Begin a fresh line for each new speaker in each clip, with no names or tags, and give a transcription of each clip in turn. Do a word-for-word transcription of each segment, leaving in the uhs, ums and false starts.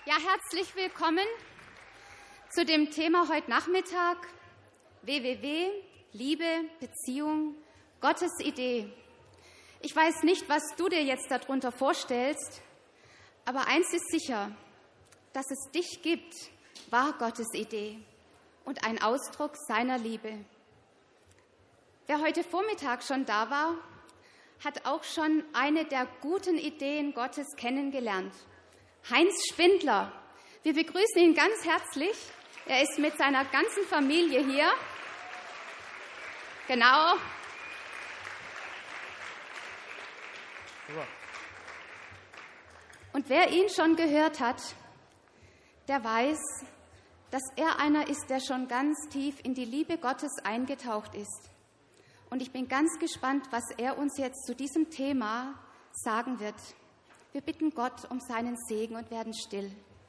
Ja, herzlich willkommen zu dem Thema heute Nachmittag, W W W, Liebe, Beziehung, Gottes Idee. Ich weiß nicht, was du dir jetzt darunter vorstellst, aber eins ist sicher, dass es dich gibt, war Gottes Idee und ein Ausdruck seiner Liebe. Wer heute Vormittag schon da war, hat auch schon eine der guten Ideen Gottes kennengelernt. Heinz Spindler. Wir begrüßen ihn ganz herzlich. Er ist mit seiner ganzen Familie hier. Genau. Und wer ihn schon gehört hat, der weiß, dass er einer ist, der schon ganz tief in die Liebe Gottes eingetaucht ist. Und ich bin ganz gespannt, was er uns jetzt zu diesem Thema sagen wird. Wir bitten Gott um seinen Segen und werden still.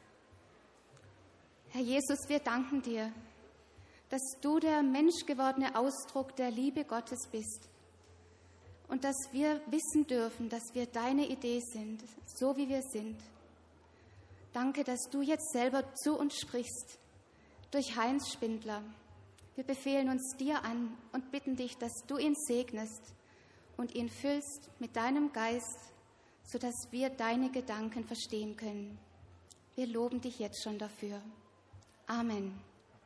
Herr Jesus, wir danken dir, dass du der menschgewordene Ausdruck der Liebe Gottes bist und dass wir wissen dürfen, dass wir deine Idee sind, so wie wir sind. Danke, dass du jetzt selber zu uns sprichst, durch Heinz Spindler. Wir befehlen uns dir an und bitten dich, dass du ihn segnest und ihn füllst mit deinem Geist, sodass wir deine Gedanken verstehen können. Wir loben dich jetzt schon dafür. Amen.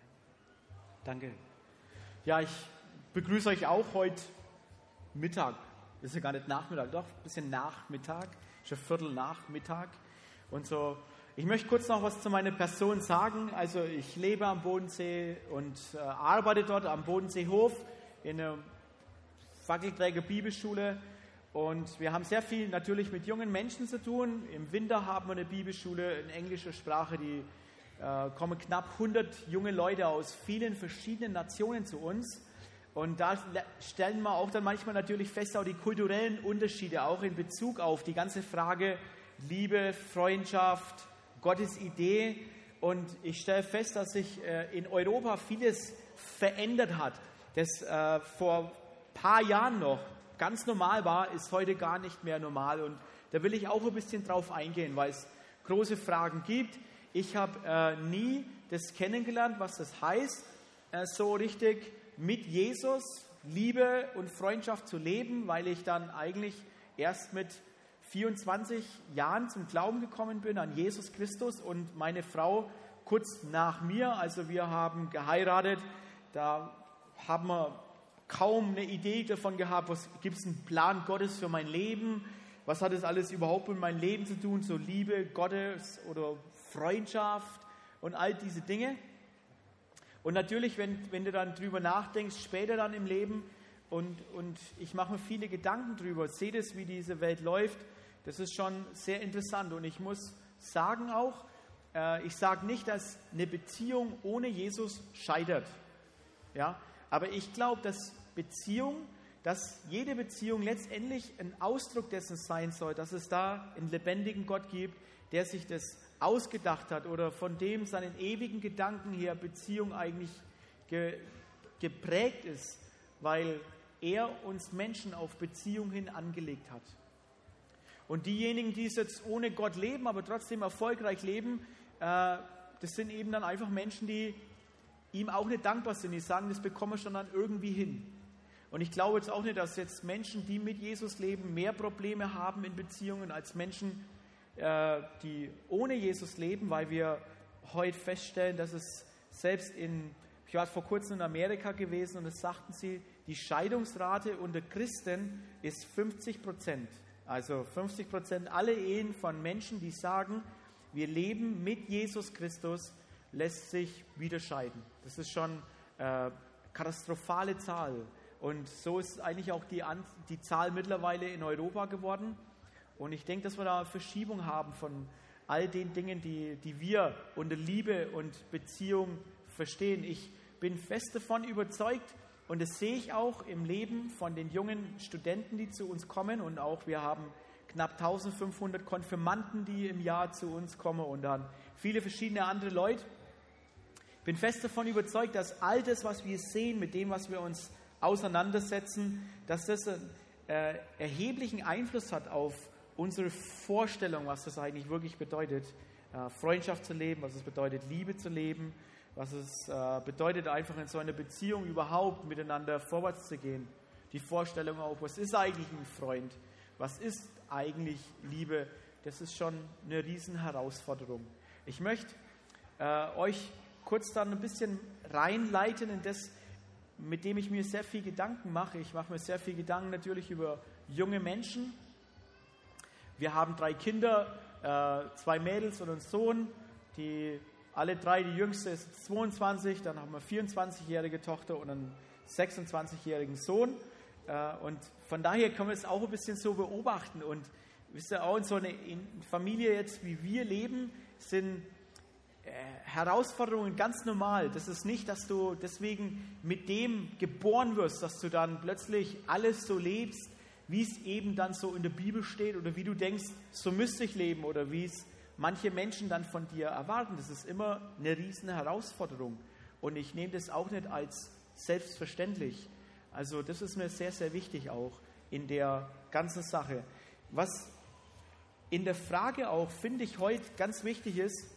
Danke. Ja, ich begrüße euch auch heute Mittag. Das ist ja gar nicht Nachmittag, doch ein bisschen Nachmittag. Ist ja Viertel nach Mittag. Und so, ich möchte kurz noch was zu meiner Person sagen. Also ich lebe am Bodensee und äh, arbeite dort am Bodenseehof in einer Fackelträger Bibelschule. Und wir haben sehr viel natürlich mit jungen Menschen zu tun. Im Winter haben wir eine Bibelschule in englischer Sprache, die äh, kommen knapp hundert junge Leute aus vielen verschiedenen Nationen zu uns. Und da stellen wir auch dann manchmal natürlich fest, auch die kulturellen Unterschiede, auch in Bezug auf die ganze Frage Liebe, Freundschaft, Gottes Idee. Und ich stelle fest, dass sich äh, in Europa vieles verändert hat. Das äh, vor ein paar Jahren noch ganz normal war, ist heute gar nicht mehr normal. Und da will ich auch ein bisschen drauf eingehen, weil es große Fragen gibt. Ich habe äh, nie das kennengelernt, was das heißt, äh, so richtig mit Jesus Liebe und Freundschaft zu leben, weil ich dann eigentlich erst mit vierundzwanzig Jahren zum Glauben gekommen bin an Jesus Christus und meine Frau kurz nach mir. Also wir haben geheiratet, da haben wir kaum eine Idee davon gehabt, was gibt es einen Plan Gottes für mein Leben, was hat es alles überhaupt mit meinem Leben zu tun, so Liebe Gottes oder Freundschaft und all diese Dinge. Und natürlich, wenn, wenn du dann drüber nachdenkst, später dann im Leben und, und ich mache mir viele Gedanken drüber, sehe das, wie diese Welt läuft, das ist schon sehr interessant. Und ich muss sagen auch, äh, ich sage nicht, dass eine Beziehung ohne Jesus scheitert, ja, aber ich glaube, dass Beziehung, dass jede Beziehung letztendlich ein Ausdruck dessen sein soll, dass es da einen lebendigen Gott gibt, der sich das ausgedacht hat oder von dem seinen ewigen Gedanken her Beziehung eigentlich ge, geprägt ist, weil er uns Menschen auf Beziehung hin angelegt hat. Und diejenigen, die es jetzt ohne Gott leben, aber trotzdem erfolgreich leben, äh, das sind eben dann einfach Menschen, die ihm auch nicht dankbar sind. Die sagen, das bekommen wir schon dann irgendwie hin. Und ich glaube jetzt auch nicht, dass jetzt Menschen, die mit Jesus leben, mehr Probleme haben in Beziehungen als Menschen, äh, die ohne Jesus leben, weil wir heute feststellen, dass es selbst in, ich war vor kurzem in Amerika gewesen und es sagten sie, die Scheidungsrate unter Christen ist fünfzig Prozent. Also fünfzig Prozent alle Ehen von Menschen, die sagen, wir leben mit Jesus Christus, lässt sich wieder scheiden. Das ist schon eine äh, katastrophale Zahl. Und so ist eigentlich auch die, An- die Zahl mittlerweile in Europa geworden. Und ich denke, dass wir da eine Verschiebung haben von all den Dingen, die, die wir unter Liebe und Beziehung verstehen. Ich bin fest davon überzeugt und das sehe ich auch im Leben von den jungen Studenten, die zu uns kommen. Und auch wir haben knapp eintausendfünfhundert Konfirmanden, die im Jahr zu uns kommen und dann viele verschiedene andere Leute. Ich bin fest davon überzeugt, dass all das, was wir sehen, mit dem, was wir uns auseinandersetzen, dass das einen äh, erheblichen Einfluss hat auf unsere Vorstellung, was das eigentlich wirklich bedeutet, äh, Freundschaft zu leben, was es bedeutet, Liebe zu leben, was es äh, bedeutet, einfach in so einer Beziehung überhaupt miteinander vorwärts zu gehen. Die Vorstellung auch, was ist eigentlich ein Freund? Was ist eigentlich Liebe? Das ist schon eine riesen Herausforderung. Ich möchte äh, euch kurz dann ein bisschen reinleiten in das, mit dem ich mir sehr viel Gedanken mache. Ich mache mir sehr viel Gedanken natürlich über junge Menschen. Wir haben drei Kinder, äh, zwei Mädels und einen Sohn. Die, alle drei, die jüngste ist zweiundzwanzig, dann haben wir eine vierundzwanzigjährige Tochter und einen sechsundzwanzigjährigen Sohn. Äh, und von daher können wir es auch ein bisschen so beobachten. Und wisst ihr, auch in so einer Familie jetzt, wie wir leben, sind Herausforderungen ganz normal. Das ist nicht, dass du deswegen mit dem geboren wirst, dass du dann plötzlich alles so lebst, wie es eben dann so in der Bibel steht oder wie du denkst, so müsste ich leben oder wie es manche Menschen dann von dir erwarten. Das ist immer eine riesen Herausforderung und ich nehme das auch nicht als selbstverständlich. Also das ist mir sehr, sehr wichtig auch in der ganzen Sache. Was in der Frage auch, finde ich, heute ganz wichtig ist,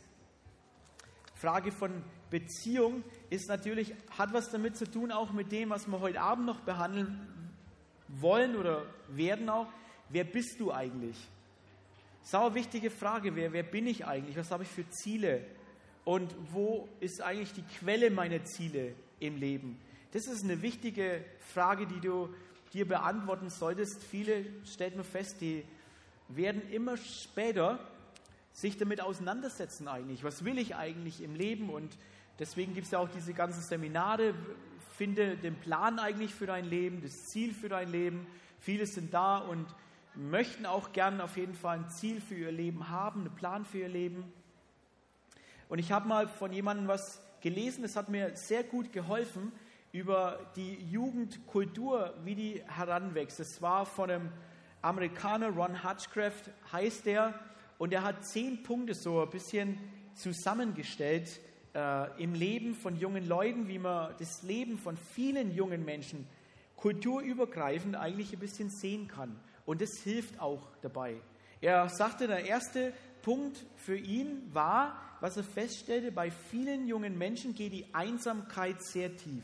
Frage von Beziehung ist natürlich, hat was damit zu tun, auch mit dem, was wir heute Abend noch behandeln wollen oder werden auch. Wer bist du eigentlich? Das ist auch eine wichtige Frage. Wer, wer bin ich eigentlich? Was habe ich für Ziele? Und wo ist eigentlich die Quelle meiner Ziele im Leben? Das ist eine wichtige Frage, die du dir beantworten solltest. Viele, stellt man fest, die werden immer später sich damit auseinandersetzen eigentlich. Was will ich eigentlich im Leben? Und deswegen gibt es ja auch diese ganzen Seminare. Finde den Plan eigentlich für dein Leben, das Ziel für dein Leben. Viele sind da und möchten auch gern auf jeden Fall ein Ziel für ihr Leben haben, einen Plan für ihr Leben. Und ich habe mal von jemandem was gelesen, das hat mir sehr gut geholfen, über die Jugendkultur, wie die heranwächst. Das war von einem Amerikaner, Ron Hutchcraft heißt der, und er hat zehn Punkte so ein bisschen zusammengestellt äh, im Leben von jungen Leuten, wie man das Leben von vielen jungen Menschen kulturübergreifend eigentlich ein bisschen sehen kann. Und das hilft auch dabei. Er sagte, der erste Punkt für ihn war, was er feststellte, bei vielen jungen Menschen geht die Einsamkeit sehr tief.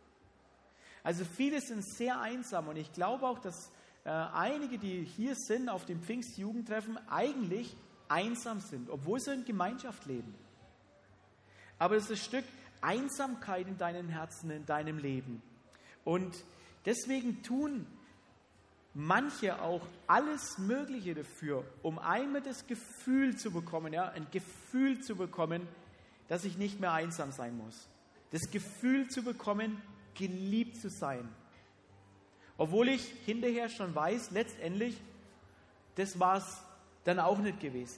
Also viele sind sehr einsam und ich glaube auch, dass äh, einige, die hier sind auf dem Pfingstjugendtreffen, eigentlich einsam sind, obwohl sie in Gemeinschaft leben. Aber es ist ein Stück Einsamkeit in deinem Herzen, in deinem Leben. Und deswegen tun manche auch alles Mögliche dafür, um einmal das Gefühl zu bekommen, ja, ein Gefühl zu bekommen, dass ich nicht mehr einsam sein muss. Das Gefühl zu bekommen, geliebt zu sein. Obwohl ich hinterher schon weiß, letztendlich, das war es dann auch nicht gewesen.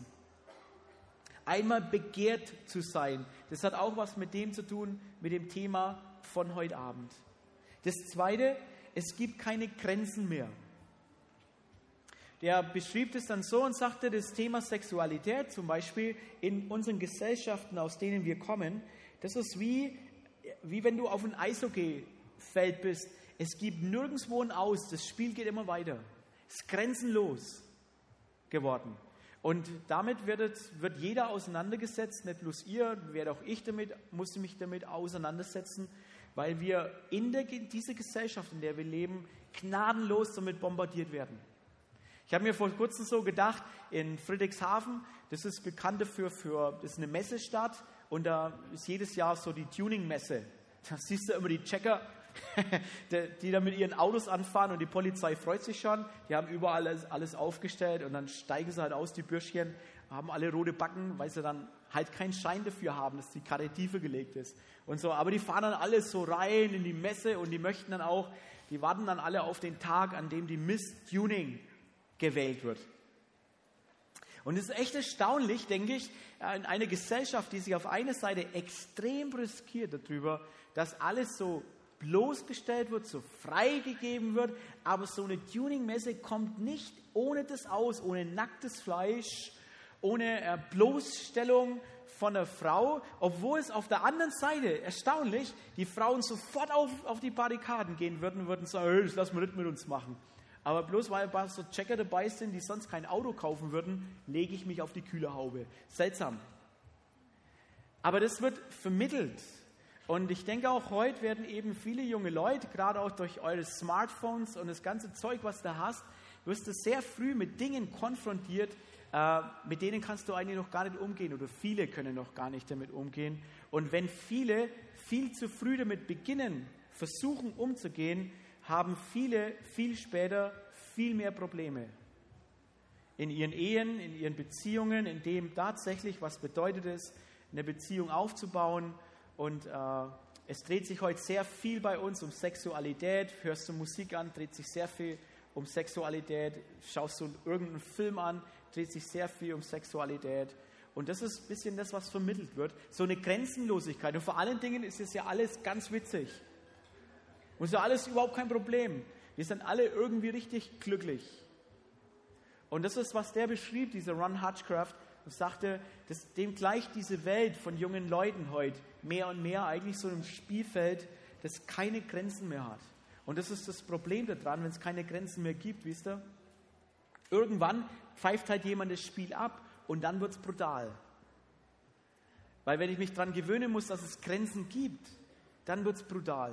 Einmal begehrt zu sein, das hat auch was mit dem zu tun, mit dem Thema von heute Abend. Das Zweite, es gibt keine Grenzen mehr. Der beschrieb es dann so und sagte, das Thema Sexualität zum Beispiel in unseren Gesellschaften, aus denen wir kommen, das ist wie, wie wenn du auf einem Eishockeyfeld bist. Es gibt nirgendwo ein Aus, das Spiel geht immer weiter. Es ist grenzenlos geworden. Und damit wird, es, wird jeder auseinandergesetzt, nicht bloß ihr, werde auch ich damit, musste mich damit auseinandersetzen, weil wir in der, dieser Gesellschaft, in der wir leben, gnadenlos damit bombardiert werden. Ich habe mir vor kurzem so gedacht, in Friedrichshafen, das ist bekannt dafür, für, das ist eine Messestadt und da ist jedes Jahr so die Tuning-Messe. Da siehst du immer die Checker, die da mit ihren Autos anfahren und die Polizei freut sich schon. Die haben überall alles, alles aufgestellt und dann steigen sie halt aus, die Bürschchen, haben alle rote Backen, weil sie dann halt keinen Schein dafür haben, dass die Karre tiefer gelegt ist und so. Aber die fahren dann alles so rein in die Messe und die möchten dann auch, die warten dann alle auf den Tag, an dem die Miss Tuning gewählt wird. Und es ist echt erstaunlich, denke ich, in einer Gesellschaft, die sich auf einer Seite extrem brüskiert darüber, dass alles so bloßgestellt wird, so freigegeben wird, aber so eine Tuning-Messe kommt nicht ohne das aus, ohne nacktes Fleisch, ohne äh, Bloßstellung von einer Frau, obwohl es auf der anderen Seite, erstaunlich, die Frauen sofort auf, auf die Barrikaden gehen würden, würden sagen, hey, das lassen wir nicht mit uns machen. Aber bloß weil ein paar so Checker dabei sind, die sonst kein Auto kaufen würden, lege ich mich auf die kühle Haube. Seltsam. Aber das wird vermittelt. Und ich denke auch heute werden eben viele junge Leute, gerade auch durch eure Smartphones und das ganze Zeug, was du hast, wirst du sehr früh mit Dingen konfrontiert, äh, mit denen kannst du eigentlich noch gar nicht umgehen oder viele können noch gar nicht damit umgehen. Und wenn viele viel zu früh damit beginnen, versuchen umzugehen, haben viele viel später viel mehr Probleme. In ihren Ehen, in ihren Beziehungen, in dem tatsächlich, was bedeutet es, eine Beziehung aufzubauen. Und äh, es dreht sich heute sehr viel bei uns um Sexualität. Hörst du Musik an, dreht sich sehr viel um Sexualität. Schaust du irgendeinen Film an, dreht sich sehr viel um Sexualität. Und das ist ein bisschen das, was vermittelt wird. So eine Grenzenlosigkeit. Und vor allen Dingen ist es ja alles ganz witzig. Und so alles überhaupt kein Problem. Wir sind alle irgendwie richtig glücklich. Und das ist, was der beschrieb, dieser Ron Hutchcraft. Und sagte, dass dem gleicht diese Welt von jungen Leuten heute mehr und mehr eigentlich so ein Spielfeld, das keine Grenzen mehr hat. Und das ist das Problem daran, wenn es keine Grenzen mehr gibt, wisst ihr? Irgendwann pfeift halt jemand das Spiel ab und dann wird es brutal. Weil wenn ich mich daran gewöhnen muss, dass es Grenzen gibt, dann wird es brutal.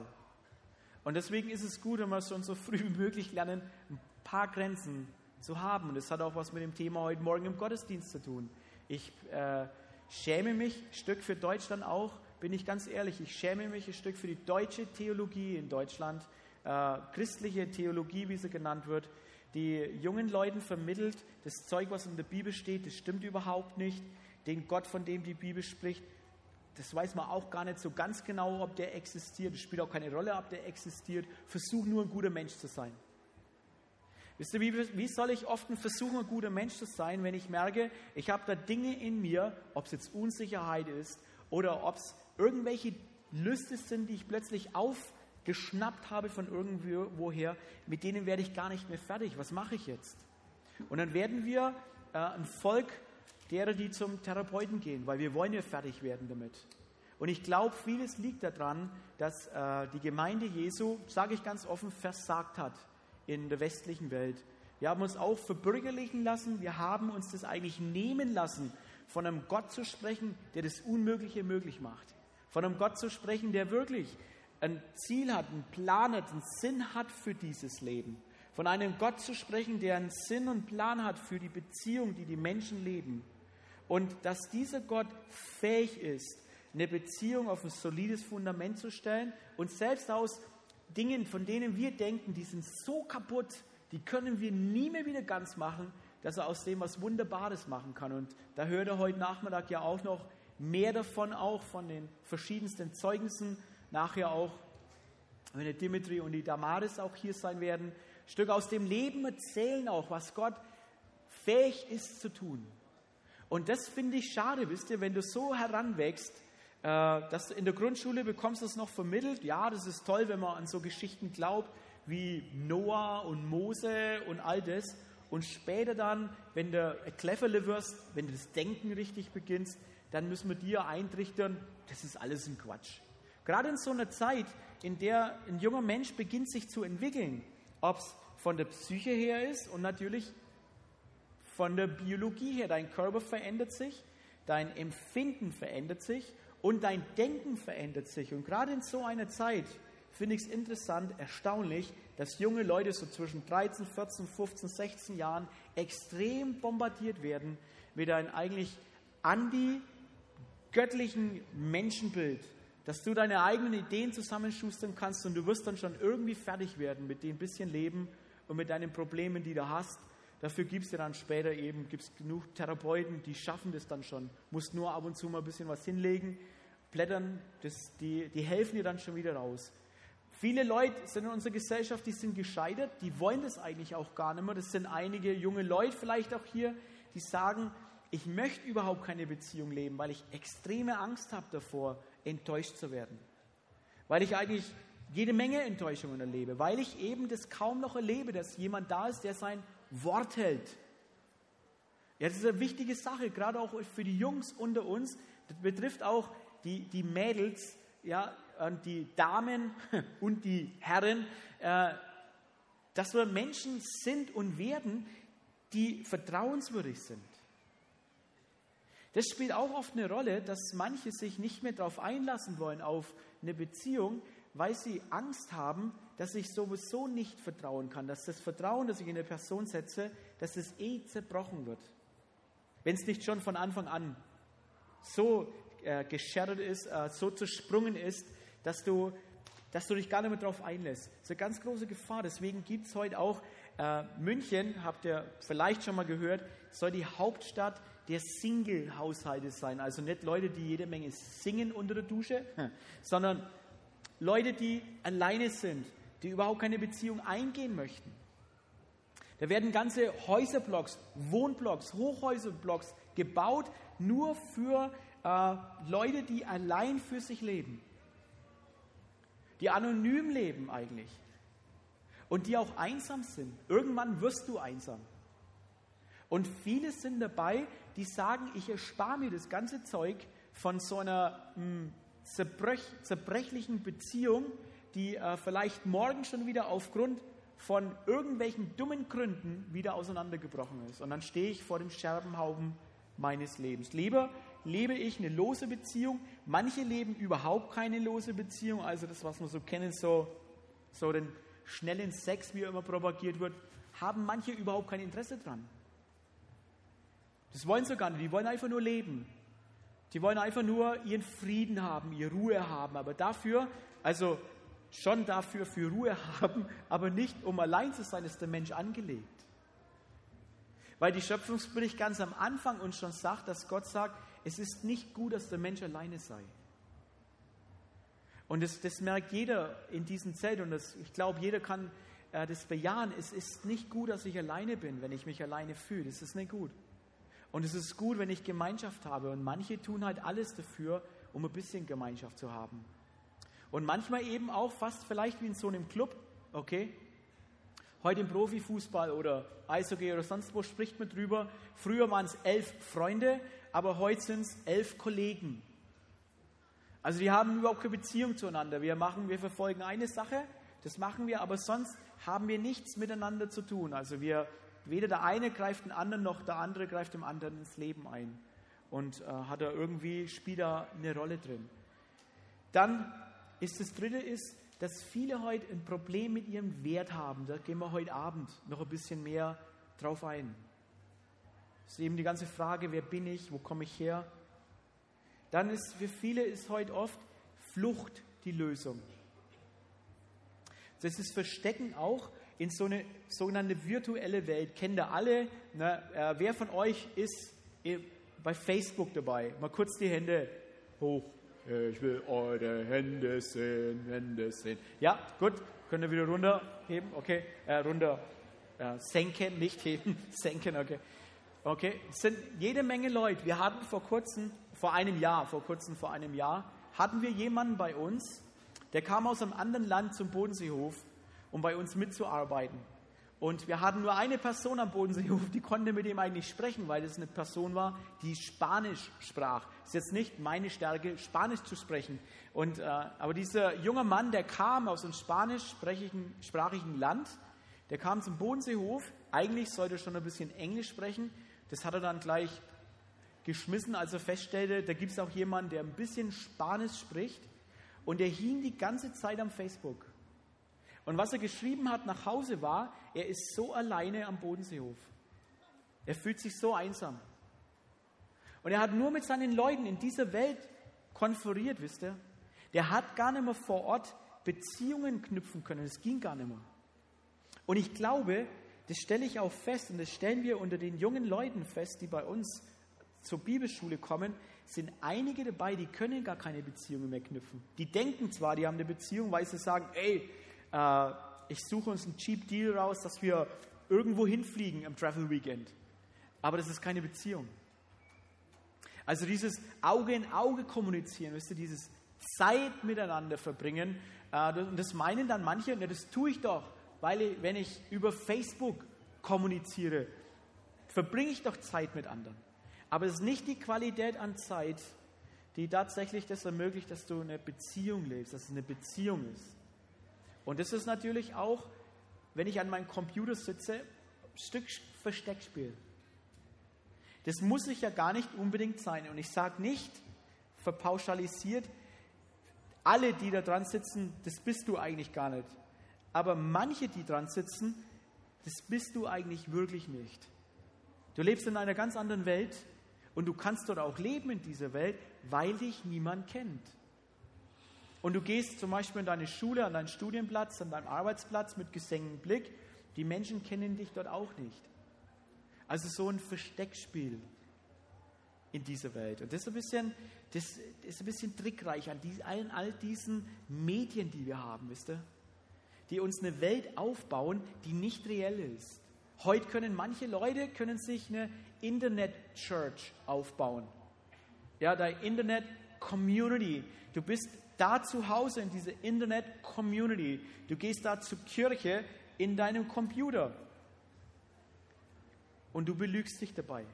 Und deswegen ist es gut, wenn wir schon so früh wie möglich lernen, ein paar Grenzen zu haben. Und das hat auch was mit dem Thema heute Morgen im Gottesdienst zu tun. Ich äh, schäme mich ein Stück für Deutschland auch, bin ich ganz ehrlich, ich schäme mich ein Stück für die deutsche Theologie in Deutschland, äh, christliche Theologie, wie sie genannt wird, die jungen Leuten vermittelt, das Zeug, was in der Bibel steht, das stimmt überhaupt nicht. Den Gott, von dem die Bibel spricht, das weiß man auch gar nicht so ganz genau, ob der existiert. Es spielt auch keine Rolle, ob der existiert. Versuch nur ein guter Mensch zu sein. Wisst ihr, wie, wie soll ich oft versuchen, ein guter Mensch zu sein, wenn ich merke, ich habe da Dinge in mir, ob es jetzt Unsicherheit ist oder ob es irgendwelche Lüste sind, die ich plötzlich aufgeschnappt habe von irgendwoher, mit denen werde ich gar nicht mehr fertig. Was mache ich jetzt? Und dann werden wir äh, ein Volk derer, die zum Therapeuten gehen, weil wir wollen ja fertig werden damit. Und ich glaube, vieles liegt daran, dass äh, die Gemeinde Jesu, sage ich ganz offen, versagt hat in der westlichen Welt. Wir haben uns auch verbürgerlichen lassen, wir haben uns das eigentlich nehmen lassen, von einem Gott zu sprechen, der das Unmögliche möglich macht. Von einem Gott zu sprechen, der wirklich ein Ziel hat, einen Plan hat, einen Sinn hat für dieses Leben. Von einem Gott zu sprechen, der einen Sinn und Plan hat für die Beziehung, die die Menschen leben. Und dass dieser Gott fähig ist, eine Beziehung auf ein solides Fundament zu stellen und selbst aus Dingen, von denen wir denken, die sind so kaputt, die können wir nie mehr wieder ganz machen, dass er aus dem was Wunderbares machen kann. Und da hört er heute Nachmittag ja auch noch mehr davon, auch von den verschiedensten Zeugnissen. Nachher auch, wenn der Dimitri und die Damaris auch hier sein werden, ein Stück aus dem Leben erzählen auch, was Gott fähig ist zu tun. Und das finde ich schade, wisst ihr, wenn du so heranwächst, äh, dass du in der Grundschule bekommst du es noch vermittelt. Ja, das ist toll, wenn man an so Geschichten glaubt, wie Noah und Mose und all das. Und später dann, wenn du ein Cleverle wirst, wenn du das Denken richtig beginnst, dann müssen wir dir eintrichtern, das ist alles ein Quatsch. Gerade in so einer Zeit, in der ein junger Mensch beginnt sich zu entwickeln, ob es von der Psyche her ist und natürlich von der Biologie her. Dein Körper verändert sich, dein Empfinden verändert sich und dein Denken verändert sich. Und gerade in so einer Zeit finde ich es interessant, erstaunlich, dass junge Leute so zwischen dreizehn, vierzehn, fünfzehn, sechzehn Jahren extrem bombardiert werden mit einem eigentlich anti-göttlichen Menschenbild, dass du deine eigenen Ideen zusammenschustern kannst und du wirst dann schon irgendwie fertig werden mit dem bisschen Leben und mit deinen Problemen, die du hast. Dafür gibt es ja dann später eben gibt's genug Therapeuten, die schaffen das dann schon. Musst nur ab und zu mal ein bisschen was hinlegen, blättern, das, die, die helfen dir dann schon wieder raus. Viele Leute sind in unserer Gesellschaft, die sind gescheitert, die wollen das eigentlich auch gar nicht mehr. Das sind einige junge Leute vielleicht auch hier, die sagen, ich möchte überhaupt keine Beziehung leben, weil ich extreme Angst habe davor, enttäuscht zu werden. Weil ich eigentlich jede Menge Enttäuschungen erlebe, weil ich eben das kaum noch erlebe, dass jemand da ist, der sein Wort hält. Ja, das ist eine wichtige Sache, gerade auch für die Jungs unter uns. Das betrifft auch die, die Mädels, ja, und die Damen und die Herren, äh, dass wir Menschen sind und werden, die vertrauenswürdig sind. Das spielt auch oft eine Rolle, dass manche sich nicht mehr darauf einlassen wollen, auf eine Beziehung, weil sie Angst haben, dass ich sowieso nicht vertrauen kann, dass das Vertrauen, das ich in eine Person setze, dass es eh zerbrochen wird. Wenn es nicht schon von Anfang an so äh, gescherrt ist, äh, so zersprungen ist, dass du, dass du dich gar nicht mehr darauf einlässt. Das ist eine ganz große Gefahr. Deswegen gibt es heute auch äh, München, habt ihr vielleicht schon mal gehört, soll die Hauptstadt der Single-Haushalte sein. Also nicht Leute, die jede Menge singen unter der Dusche, sondern Leute, die alleine sind, die überhaupt keine Beziehung eingehen möchten. Da werden ganze Häuserblocks, Wohnblocks, Hochhäuserblocks gebaut, nur für äh, Leute, die allein für sich leben. Die anonym leben eigentlich. Und die auch einsam sind. Irgendwann wirst du einsam. Und viele sind dabei, die sagen, ich erspare mir das ganze Zeug von so einer mh, zerbrech, zerbrechlichen Beziehung, die äh, vielleicht morgen schon wieder aufgrund von irgendwelchen dummen Gründen wieder auseinandergebrochen ist. Und dann stehe ich vor dem Scherbenhaufen meines Lebens. Lieber lebe ich eine lose Beziehung. Manche leben überhaupt keine lose Beziehung. Also das, was wir so kennen, so, so den schnellen Sex, wie er immer propagiert wird, haben manche überhaupt kein Interesse dran. Das wollen sie gar nicht. Die wollen einfach nur leben. Die wollen einfach nur ihren Frieden haben, ihre Ruhe haben. Aber dafür, also schon dafür für Ruhe haben, aber nicht um allein zu sein, ist der Mensch angelegt. Weil die Schöpfungsbericht ganz am Anfang uns schon sagt, dass Gott sagt, es ist nicht gut, dass der Mensch alleine sei. Und das, das merkt jeder in diesem Zelt und das, ich glaube, jeder kann äh, das bejahen. Es ist nicht gut, dass ich alleine bin, wenn ich mich alleine fühle. Das ist nicht gut. Und es ist gut, wenn ich Gemeinschaft habe. Und manche tun halt alles dafür, um ein bisschen Gemeinschaft zu haben. Und manchmal eben auch fast vielleicht wie in so einem Club, okay? Heute im Profifußball oder Eishockey oder sonst wo spricht man drüber. Früher waren es elf Freunde, aber heute sind es elf Kollegen. Also die haben überhaupt keine Beziehung zueinander. Wir machen, wir verfolgen eine Sache, das machen wir, aber sonst haben wir nichts miteinander zu tun. Also wir, weder der eine greift den anderen, noch der andere greift dem anderen ins Leben ein. Und äh, hat er irgendwie, spielt da eine Rolle drin. Dann ist das Dritte ist, dass viele heute ein Problem mit ihrem Wert haben. Da gehen wir heute Abend noch ein bisschen mehr drauf ein. Das ist eben die ganze Frage, wer bin ich, wo komme ich her? Dann ist für viele ist heute oft Flucht die Lösung. Das ist Verstecken auch in so eine sogenannte virtuelle Welt. Kennt ihr alle? Ne? Äh, wer von euch ist bei Facebook dabei? Mal kurz die Hände hoch. Ich will eure Hände sehen, Hände sehen. Ja, gut. Könnt ihr wieder runterheben? Okay. Äh, runter äh, senken, nicht heben, senken, okay. Okay. Es sind jede Menge Leute. Wir hatten vor kurzem, vor einem Jahr, vor kurzem, vor einem Jahr, hatten wir jemanden bei uns, der kam aus einem anderen Land zum Bodenseehof, um bei uns mitzuarbeiten. Und wir hatten nur eine Person am Bodenseehof, die konnte mit ihm eigentlich sprechen, weil das eine Person war, die Spanisch sprach. Das ist jetzt nicht meine Stärke, Spanisch zu sprechen. Und, äh, aber dieser junge Mann, der kam aus einem spanischsprachigen Land, der kam zum Bodenseehof. Eigentlich sollte er schon ein bisschen Englisch sprechen. Das hat er dann gleich geschmissen, als er feststellte, da gibt es auch jemanden, der ein bisschen Spanisch spricht. Und der hing die ganze Zeit am Facebook. Und was er geschrieben hat nach Hause war, er ist so alleine am Bodenseehof. Er fühlt sich so einsam. Und er hat nur mit seinen Leuten in dieser Welt konferiert, wisst ihr. Der hat gar nicht mehr vor Ort Beziehungen knüpfen können. Das ging gar nicht mehr. Und ich glaube, das stelle ich auch fest und das stellen wir unter den jungen Leuten fest, die bei uns zur Bibelschule kommen, sind einige dabei, die können gar keine Beziehungen mehr knüpfen. Die denken zwar, die haben eine Beziehung, weil sie sagen, ey, äh, ich suche uns einen Cheap Deal raus, dass wir irgendwo hinfliegen im Travel Weekend. Aber das ist keine Beziehung. Also dieses Auge in Auge kommunizieren, wisst ihr, dieses Zeit miteinander verbringen, äh, und das meinen dann manche, na, das tue ich doch, weil ich, wenn ich über Facebook kommuniziere, verbringe ich doch Zeit mit anderen. Aber es ist nicht die Qualität an Zeit, die tatsächlich das ermöglicht, dass du eine Beziehung lebst, dass es eine Beziehung ist. Und das ist natürlich auch, wenn ich an meinem Computer sitze, ein Stück Versteckspiel. Das muss ich ja gar nicht unbedingt sein. Und ich sage nicht, verpauschalisiert, alle, die da dran sitzen, das bist du eigentlich gar nicht. Aber manche, die dran sitzen, das bist du eigentlich wirklich nicht. Du lebst in einer ganz anderen Welt und du kannst dort auch leben in dieser Welt, weil dich niemand kennt. Und du gehst zum Beispiel in deine Schule, an deinen Studienplatz, an deinen Arbeitsplatz mit gesenktem Blick. Die Menschen kennen dich dort auch nicht. Also so ein Versteckspiel in dieser Welt. Und das ist ein bisschen, das ist ein bisschen trickreich an die, allen all diesen Medien, die wir haben, wisst ihr? Die uns eine Welt aufbauen, die nicht reell ist. Heute können manche Leute können sich eine Internet-Church aufbauen. Ja, deine Internet-Community. Du bist da zu Hause in dieser Internet-Community. Du gehst da zur Kirche in deinem Computer. Und du belügst dich dabei.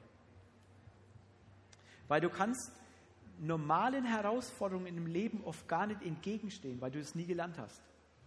Weil du kannst normalen Herausforderungen im Leben oft gar nicht entgegenstehen, weil du es nie gelernt hast.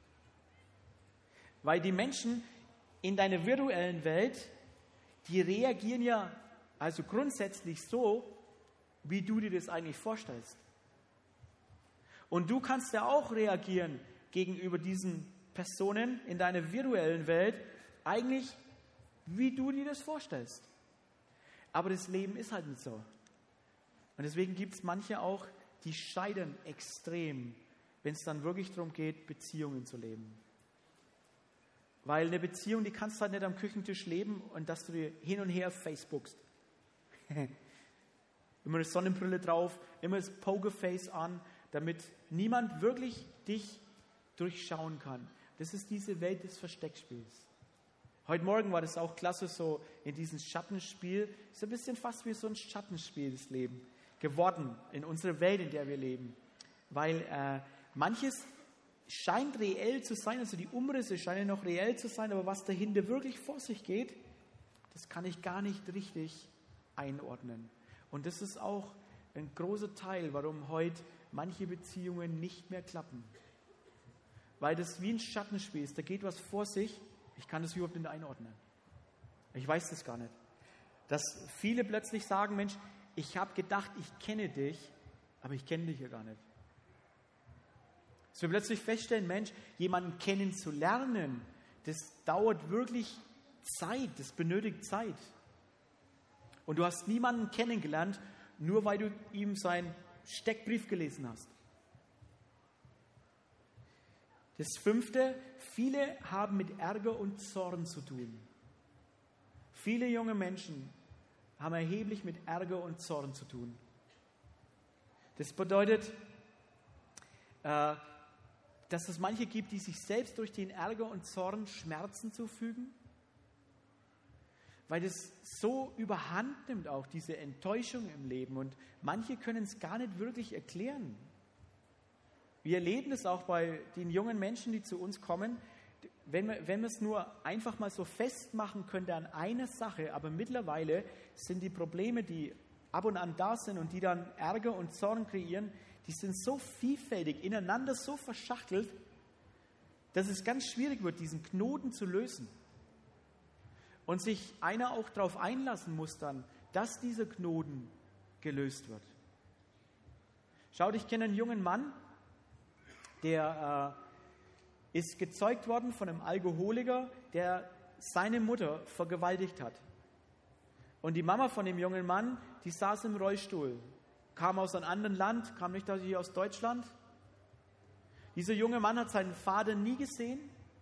Weil die Menschen in deiner virtuellen Welt, die reagieren ja also grundsätzlich so, wie du dir das eigentlich vorstellst. Und du kannst ja auch reagieren gegenüber diesen Personen in deiner virtuellen Welt, eigentlich wie du dir das vorstellst. Aber das Leben ist halt nicht so. Und deswegen gibt es manche auch, die scheitern extrem, wenn es dann wirklich darum geht, Beziehungen zu leben. Weil eine Beziehung, die kannst du halt nicht am Küchentisch leben und dass du dir hin und her Facebookst. Immer eine Sonnenbrille drauf, immer das Pokerface an, damit niemand wirklich dich durchschauen kann. Das ist diese Welt des Versteckspiels. Heute Morgen war das auch klasse, so in diesem Schattenspiel. Es ist ein bisschen fast wie so ein Schattenspiel, das Leben geworden in unserer Welt, in der wir leben. Weil äh, manches scheint reell zu sein, also die Umrisse scheinen noch reell zu sein, aber was dahinter wirklich vor sich geht, das kann ich gar nicht richtig einordnen. Und das ist auch ein großer Teil, warum heute manche Beziehungen nicht mehr klappen. Weil das wie ein Schattenspiel ist, da geht was vor sich, ich kann das überhaupt nicht einordnen. Ich weiß das gar nicht. Dass viele plötzlich sagen, Mensch, ich habe gedacht, ich kenne dich, aber ich kenne dich ja gar nicht. Dass wir plötzlich feststellen, Mensch, jemanden kennenzulernen, das dauert wirklich Zeit, das benötigt Zeit. Und du hast niemanden kennengelernt, nur weil du ihm seinen Steckbrief gelesen hast. Das fünfte, viele haben mit Ärger und Zorn zu tun. Viele junge Menschen haben erheblich mit Ärger und Zorn zu tun. Das bedeutet, äh, dass es manche gibt, die sich selbst durch den Ärger und Zorn Schmerzen zufügen, weil das so überhand nimmt, auch diese Enttäuschung im Leben. Und manche können es gar nicht wirklich erklären. Wir erleben es auch bei den jungen Menschen, die zu uns kommen, wenn wir, wenn wir es nur einfach mal so festmachen könnte an einer Sache, aber mittlerweile sind die Probleme, die ab und an da sind und die dann Ärger und Zorn kreieren, die sind so vielfältig, ineinander so verschachtelt, dass es ganz schwierig wird, diesen Knoten zu lösen. Und sich einer auch darauf einlassen muss dann, dass dieser Knoten gelöst wird. Schaut, ich kenne einen jungen Mann, der äh, ist gezeugt worden von einem Alkoholiker, der seine Mutter vergewaltigt hat. Und die Mama von dem jungen Mann, die saß im Rollstuhl, kam aus einem anderen Land, kam nicht hier aus Deutschland. Dieser junge Mann hat seinen Vater nie gesehen.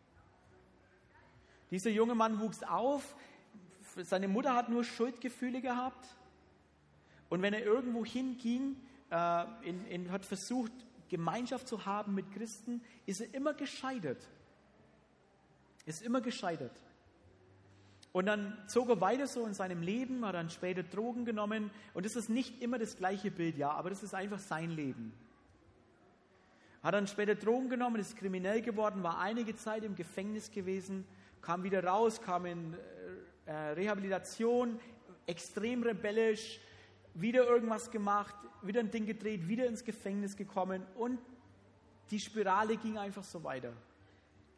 Dieser junge Mann wuchs auf, seine Mutter hat nur Schuldgefühle gehabt. Und wenn er irgendwo hinging, äh, in, in, hat versucht, Gemeinschaft zu haben mit Christen, ist er immer gescheitert. Ist immer gescheitert. Und dann zog er weiter so in seinem Leben, hat dann später Drogen genommen. Und das ist nicht immer das gleiche Bild, ja, aber das ist einfach sein Leben. Hat dann später Drogen genommen, ist kriminell geworden, war einige Zeit im Gefängnis gewesen, kam wieder raus, kam in äh, Rehabilitation, extrem rebellisch, wieder irgendwas gemacht, wieder ein Ding gedreht, wieder ins Gefängnis gekommen und die Spirale ging einfach so weiter.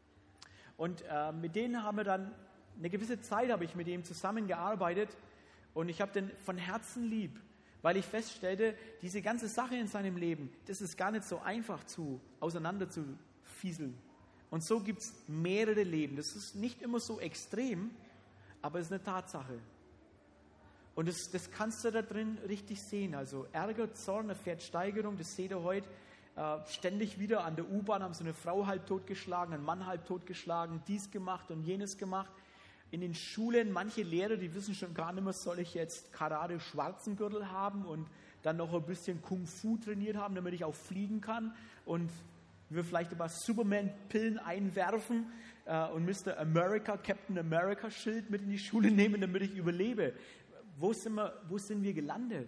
Und äh, mit denen haben wir dann, eine gewisse Zeit habe ich mit ihm zusammengearbeitet Und ich habe den von Herzen lieb, weil ich feststellte, diese ganze Sache in seinem Leben, das ist gar nicht so einfach zu auseinander zu fieseln. Und so gibt es mehrere Leben. Das ist nicht immer so extrem, aber es ist eine Tatsache. Und das, das kannst du da drin richtig sehen. Also Ärger, Zorn, Wertsteigerung, das seht ihr heute äh, ständig wieder. An der U-Bahn haben sie eine Frau halb totgeschlagen, einen Mann halb totgeschlagen, dies gemacht und jenes gemacht. In den Schulen, manche Lehrer, die wissen schon gar nicht mehr, soll ich jetzt Karate schwarzen Gürtel haben und dann noch ein bisschen Kung Fu trainiert haben, damit ich auch fliegen kann und wir vielleicht ein paar Superman-Pillen einwerfen äh, und Mister America, Captain America-Schild mit in die Schule nehmen, damit ich überlebe. Wo sind wir, wo sind wir gelandet?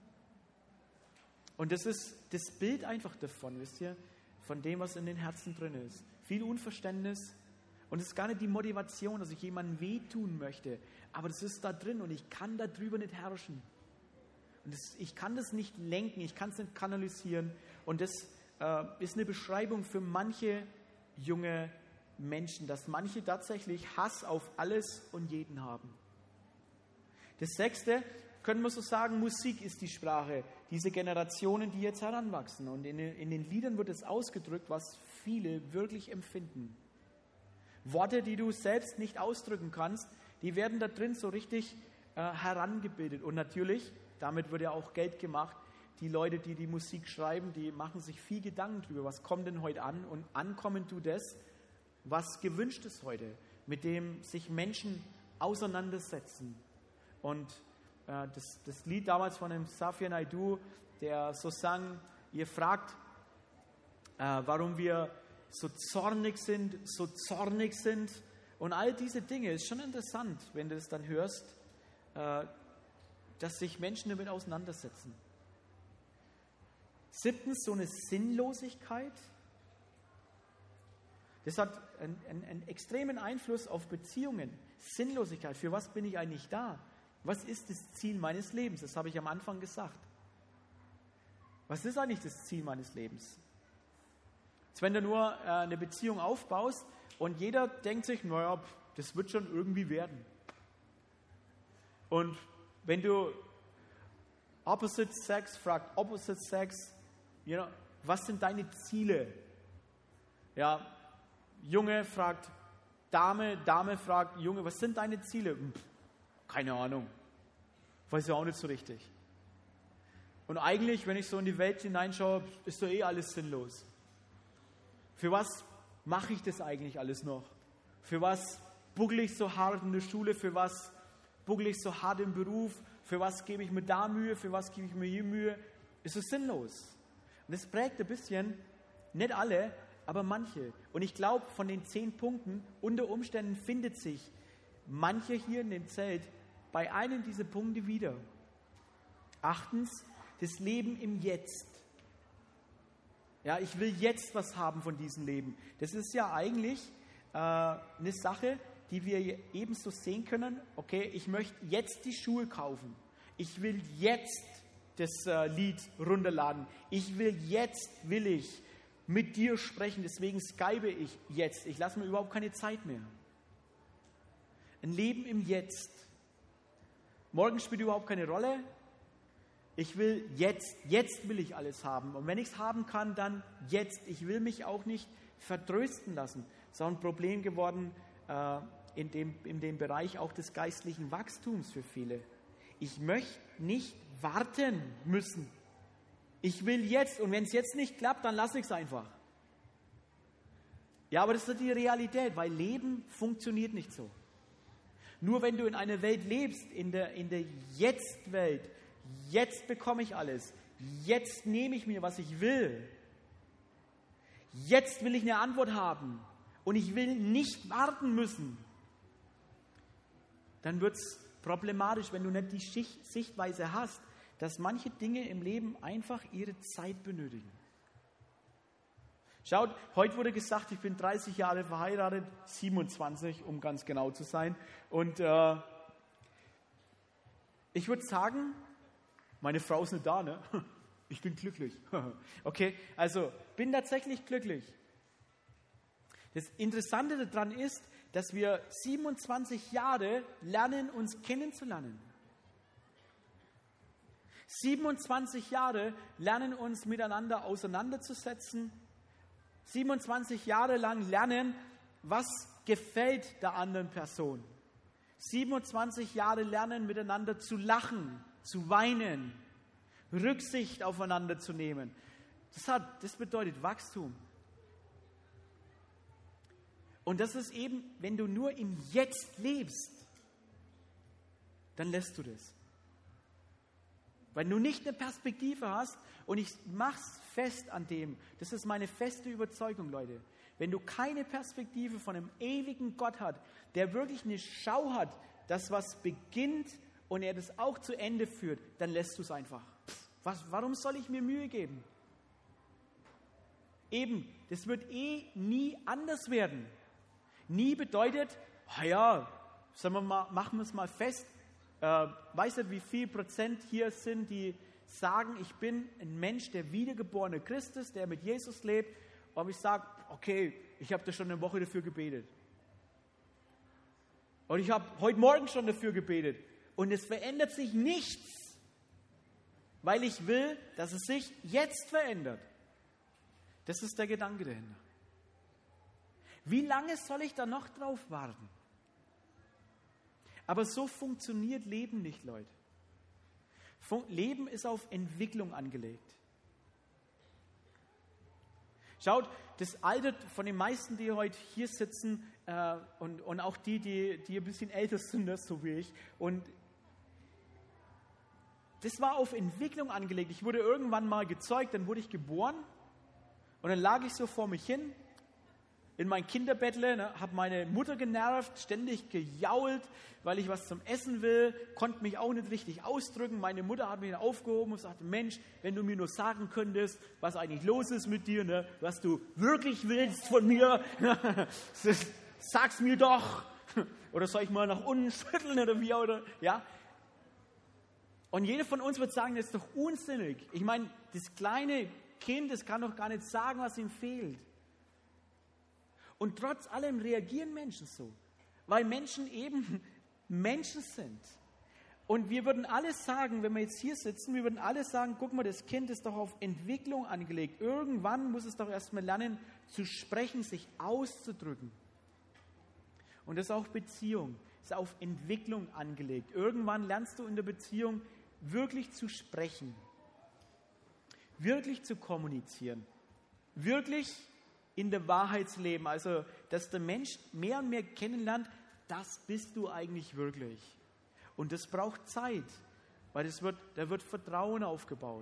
Und das ist das Bild einfach davon, wisst ihr, von dem, was in den Herzen drin ist. Viel Unverständnis. Und es ist gar nicht die Motivation, dass ich jemandem wehtun möchte, aber das ist da drin und ich kann darüber nicht herrschen. Und das, ich kann das nicht lenken, ich kann es nicht kanalisieren. Und das äh, ist eine Beschreibung für manche junge Menschen, dass manche tatsächlich Hass auf alles und jeden haben. Das Sechste, können wir so sagen, Musik ist die Sprache dieser Generationen, die jetzt heranwachsen. Und in, in den Liedern wird es ausgedrückt, was viele wirklich empfinden. Worte, die du selbst nicht ausdrücken kannst, die werden da drin so richtig äh, herangebildet. Und natürlich, damit wird ja auch Geld gemacht. Die Leute, die die Musik schreiben, die machen sich viel Gedanken darüber, was kommt denn heute an? Und ankommen tut das, was gewünscht ist heute, mit dem sich Menschen auseinandersetzen. Und äh, das, das Lied damals von dem Xavier Naidoo, der so sang, ihr fragt, äh, warum wir so zornig sind, so zornig sind und all diese Dinge. Ist schon interessant, wenn du das dann hörst, äh, dass sich Menschen damit auseinandersetzen. Siebtens, so eine Sinnlosigkeit. Das hat einen, einen, einen extremen Einfluss auf Beziehungen. Sinnlosigkeit, für was bin ich eigentlich da? Was ist das Ziel meines Lebens? Das habe ich am Anfang gesagt. Was ist eigentlich das Ziel meines Lebens? Wenn du nur äh, eine Beziehung aufbaust und jeder denkt sich, naja, das wird schon irgendwie werden. Und wenn du Opposite Sex fragt, Opposite Sex, you know, was sind deine Ziele? Ja, Junge fragt Dame, Dame fragt Junge, was sind deine Ziele? Pff, keine Ahnung. Weiß ja auch nicht so richtig. Und eigentlich, wenn ich so in die Welt hineinschaue, ist doch eh alles sinnlos. Für was mache ich das eigentlich alles noch? Für was buckle ich so hart in der Schule? Für was buckle ich so hart im Beruf? Für was gebe ich mir da Mühe? Für was gebe ich mir hier Mühe? Ist es sinnlos. Und das prägt ein bisschen, nicht alle, aber manche. Und ich glaube, von den zehn Punkten, unter Umständen findet sich manche hier in dem Zelt bei einem dieser Punkte wieder. Achtens, das Leben im Jetzt. Ja, ich will jetzt was haben von diesem Leben. Das ist ja eigentlich äh, eine Sache, die wir ebenso sehen können. Okay, ich möchte jetzt die Schuhe kaufen. Ich will jetzt das äh, Lied runterladen. Ich will jetzt, will ich mit dir sprechen. Deswegen skype ich jetzt. Ich lasse mir überhaupt keine Zeit mehr. Ein Leben im Jetzt. Morgen spielt überhaupt keine Rolle. Ich will jetzt, jetzt will ich alles haben. Und wenn ich es haben kann, dann jetzt. Ich will mich auch nicht vertrösten lassen. Das ist auch ein Problem geworden äh, in, dem, in dem Bereich auch des geistlichen Wachstums für viele. Ich möchte nicht warten müssen. Ich will jetzt. Und wenn es jetzt nicht klappt, dann lasse ich es einfach. Ja, aber das ist die Realität, weil Leben funktioniert nicht so. Nur wenn du in einer Welt lebst, in der, in der Jetzt-Welt, jetzt bekomme ich alles. Jetzt nehme ich mir, was ich will. Jetzt will ich eine Antwort haben. Und ich will nicht warten müssen. Dann wird es problematisch, wenn du nicht die Schicht, Sichtweise hast, dass manche Dinge im Leben einfach ihre Zeit benötigen. Schaut, heute wurde gesagt, ich bin dreißig Jahre verheiratet, siebenundzwanzig, um ganz genau zu sein. Und äh, ich würde sagen, meine Frau ist nicht da, ne? Ich bin glücklich. Okay, also bin tatsächlich glücklich. Das Interessante daran ist, dass wir siebenundzwanzig Jahre lernen, uns kennenzulernen. siebenundzwanzig Jahre lernen uns miteinander auseinanderzusetzen. siebenundzwanzig Jahre lang lernen, was gefällt der anderen Person. siebenundzwanzig Jahre lernen, miteinander zu lachen, zu weinen, Rücksicht aufeinander zu nehmen. Das, hat, das bedeutet Wachstum. Und das ist eben, wenn du nur im Jetzt lebst, dann lässt du das. Weil du nicht eine Perspektive hast, und ich mach's fest an dem, das ist meine feste Überzeugung, Leute. Wenn du keine Perspektive von einem ewigen Gott hast, der wirklich eine Schau hat, dass was beginnt und er das auch zu Ende führt, dann lässt du es einfach. Was, warum soll ich mir Mühe geben? Eben, das wird eh nie anders werden. Nie bedeutet, oh ja, sagen wir mal, machen wir es mal fest, äh, weiß nicht, wie viel Prozent hier sind, die sagen, ich bin ein Mensch, der wiedergeborene Christ ist, der mit Jesus lebt, aber ich sage, okay, ich habe da schon eine Woche dafür gebetet. Und ich habe heute Morgen schon dafür gebetet. Und es verändert sich nichts, weil ich will, dass es sich jetzt verändert. Das ist der Gedanke dahinter. Wie lange soll ich da noch drauf warten? Aber so funktioniert Leben nicht, Leute. Leben ist auf Entwicklung angelegt. Schaut, das altert von den meisten, die heute hier sitzen äh, und, und auch die, die, die ein bisschen älter sind, das, so wie ich. Und das war auf Entwicklung angelegt. Ich wurde irgendwann mal gezeugt, dann wurde ich geboren und dann lag ich so vor mich hin in mein Kinderbettle, ne, habe meine Mutter genervt, ständig gejault, weil ich was zum Essen will, konnte mich auch nicht richtig ausdrücken. Meine Mutter hat mich dann aufgehoben und sagte, Mensch, wenn du mir nur sagen könntest, was eigentlich los ist mit dir, ne, was du wirklich willst von mir, sag's mir doch. Oder soll ich mal nach unten schütteln oder wie, oder, ja. Und jeder von uns wird sagen, das ist doch unsinnig. Ich meine, das kleine Kind, das kann doch gar nicht sagen, was ihm fehlt. Und trotz allem reagieren Menschen so, weil Menschen eben Menschen sind. Und wir würden alle sagen, wenn wir jetzt hier sitzen, wir würden alle sagen, guck mal, das Kind ist doch auf Entwicklung angelegt. Irgendwann muss es doch erstmal lernen, zu sprechen, sich auszudrücken. Und das ist auch Beziehung, ist auf Entwicklung angelegt. Irgendwann lernst du in der Beziehung wirklich zu sprechen, wirklich zu kommunizieren, wirklich in der Wahrheit zu leben. Also, dass der Mensch mehr und mehr kennenlernt, das bist du eigentlich wirklich. Und das braucht Zeit, weil das wird, da wird Vertrauen aufgebaut.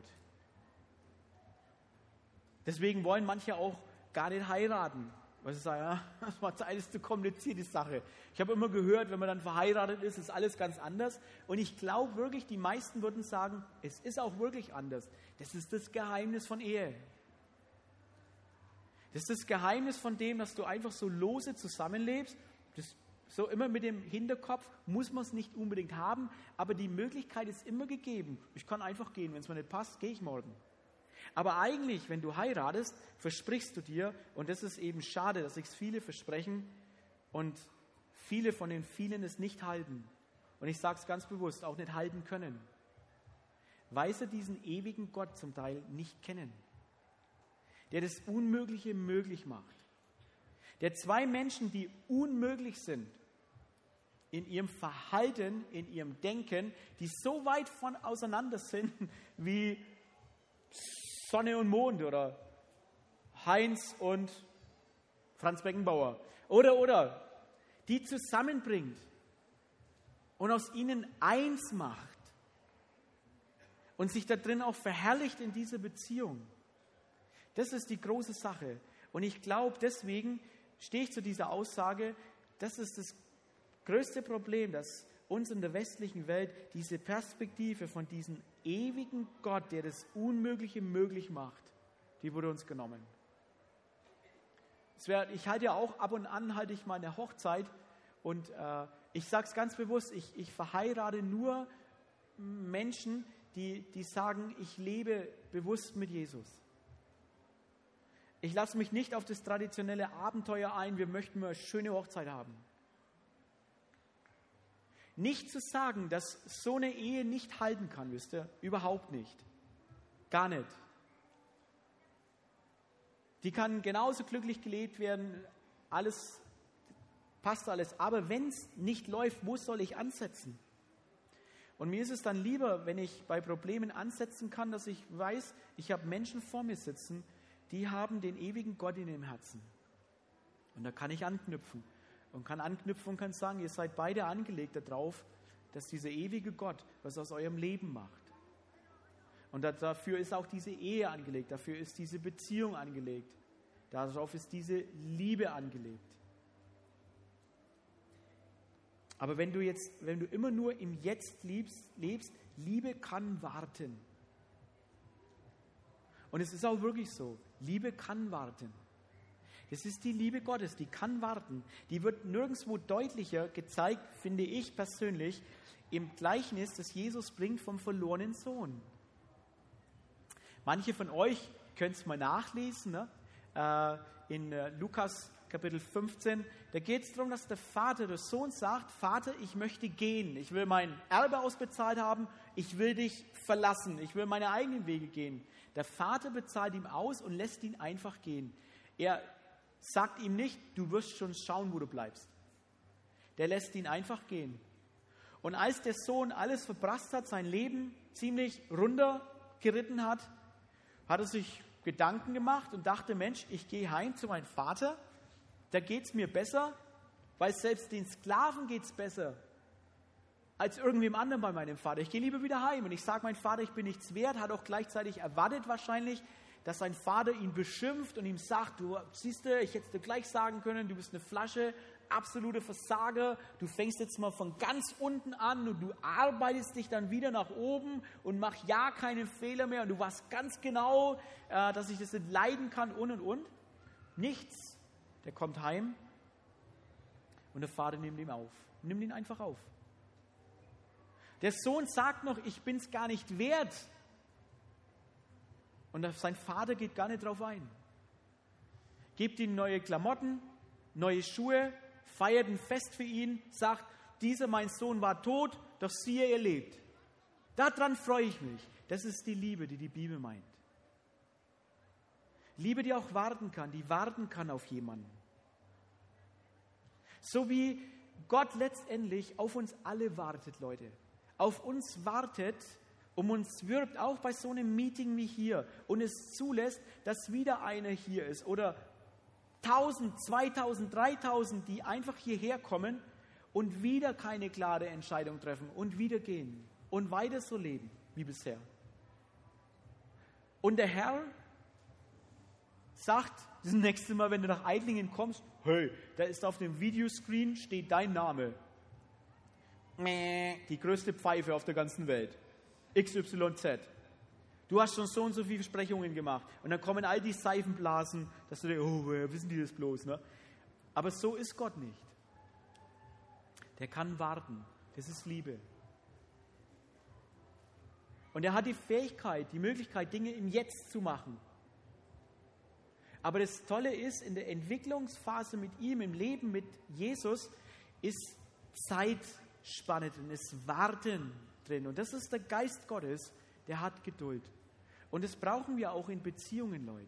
Deswegen wollen manche auch gar nicht heiraten, weil sie sagen, ja, das war alles zu kompliziert, die Sache. Ich habe immer gehört, wenn man dann verheiratet ist, ist alles ganz anders. Und ich glaube wirklich, die meisten würden sagen, es ist auch wirklich anders. Das ist das Geheimnis von Ehe. Das ist das Geheimnis von dem, dass du einfach so lose zusammenlebst. Das, so immer mit dem Hinterkopf, muss man es nicht unbedingt haben, aber die Möglichkeit ist immer gegeben. Ich kann einfach gehen, wenn es mir nicht passt, gehe ich morgen. Aber eigentlich, wenn du heiratest, versprichst du dir, und das ist eben schade, dass sich viele versprechen und viele von den vielen es nicht halten. Und ich sage es ganz bewusst, auch nicht halten können, weil sie diesen ewigen Gott zum Teil nicht kennen, der das Unmögliche möglich macht. Der zwei Menschen, die unmöglich sind in ihrem Verhalten, in ihrem Denken, die so weit von auseinander sind wie Sonne und Mond oder Heinz und Franz Beckenbauer. Oder, oder, die zusammenbringt und aus ihnen eins macht und sich da drin auch verherrlicht in dieser Beziehung. Das ist die große Sache. Und ich glaube, deswegen stehe ich zu dieser Aussage, das ist das größte Problem, dass uns in der westlichen Welt diese Perspektive von diesem ewigen Gott, der das Unmögliche möglich macht, die wurde uns genommen. Es wär, ich halte ja auch ab und an halte ich meine Hochzeit und äh, ich sage es ganz bewusst, ich, ich verheirate nur Menschen, die, die sagen, ich lebe bewusst mit Jesus. Ich lasse mich nicht auf das traditionelle Abenteuer ein, wir möchten mal eine schöne Hochzeit haben. nicht zu sagen, dass so eine Ehe nicht halten kann, wisst ihr? Überhaupt nicht. Gar nicht. Die kann genauso glücklich gelebt werden, alles passt alles. Aber wenn es nicht läuft, wo soll ich ansetzen? Und mir ist es dann lieber, wenn ich bei Problemen ansetzen kann, dass ich weiß, ich habe Menschen vor mir sitzen, die haben den ewigen Gott in ihrem Herzen. Und da kann ich anknüpfen. Und kann anknüpfen und kann sagen, ihr seid beide angelegt darauf, dass dieser ewige Gott was aus eurem Leben macht. Und dafür ist auch diese Ehe angelegt, dafür ist diese Beziehung angelegt. Darauf ist diese Liebe angelegt. Aber wenn du jetzt, wenn du immer nur im Jetzt lebst, lebst, Liebe kann warten. Und es ist auch wirklich so, Liebe kann warten. Das ist die Liebe Gottes, die kann warten. Die wird nirgendwo deutlicher gezeigt, finde ich persönlich, im Gleichnis, das Jesus bringt vom verlorenen Sohn. Manche von euch können es mal nachlesen, ne? äh, in äh, Lukas Kapitel fünfzehn, da geht es darum, dass der Vater, der Sohn sagt, Vater, ich möchte gehen, ich will mein Erbe ausbezahlt haben, ich will dich verlassen, ich will meine eigenen Wege gehen. Der Vater bezahlt ihm aus und lässt ihn einfach gehen. Er sagt ihm nicht, du wirst schon schauen, wo du bleibst. Der lässt ihn einfach gehen. Und als der Sohn alles verprasst hat, sein Leben ziemlich runtergeritten hat, hat er sich Gedanken gemacht und dachte, Mensch, ich gehe heim zu meinem Vater, da geht es mir besser, weil selbst den Sklaven geht es besser als irgendwem anderen bei meinem Vater. Ich gehe lieber wieder heim und ich sage meinem Vater, ich bin nichts wert, hat auch gleichzeitig erwartet wahrscheinlich, dass sein Vater ihn beschimpft und ihm sagt, du siehst du, ich hätte dir gleich sagen können, du bist eine Flasche, absolute Versager, du fängst jetzt mal von ganz unten an und du arbeitest dich dann wieder nach oben und mach ja keinen Fehler mehr und du weißt ganz genau, äh, dass ich das nicht leiden kann und und und. Nichts. Der kommt heim und der Vater nimmt ihn auf. Nimmt ihn einfach auf. Der Sohn sagt noch, ich bin es gar nicht wert. Und sein Vater geht gar nicht drauf ein. Gibt ihm neue Klamotten, neue Schuhe, feiert ein Fest für ihn, sagt, dieser mein Sohn war tot, doch siehe, er lebt. Daran freue ich mich. Das ist die Liebe, die die Bibel meint. Liebe, die auch warten kann, die warten kann auf jemanden. So wie Gott letztendlich auf uns alle wartet, Leute. Auf uns wartet, um uns wirbt, auch bei so einem Meeting wie hier und es zulässt, dass wieder einer hier ist oder tausend, zweitausend, dreitausend, die einfach hierher kommen und wieder keine klare Entscheidung treffen und wieder gehen und weiter so leben wie bisher. Und der Herr sagt, das nächste Mal, wenn du nach Eidlingen kommst, hey, da ist auf dem Videoscreen, steht dein Name. Die größte Pfeife auf der ganzen Welt. X Y Z. Du hast schon so und so viele Versprechungen gemacht. Und dann kommen all die Seifenblasen, dass du denkst, oh, woher wissen die das bloß? Ne? Aber so ist Gott nicht. Der kann warten. Das ist Liebe. Und er hat die Fähigkeit, die Möglichkeit, Dinge im Jetzt zu machen. Aber das Tolle ist, in der Entwicklungsphase mit ihm, im Leben mit Jesus, ist Zeitspanne drin, ist Warten drin. Und das ist der Geist Gottes, der hat Geduld. Und das brauchen wir auch in Beziehungen, Leute.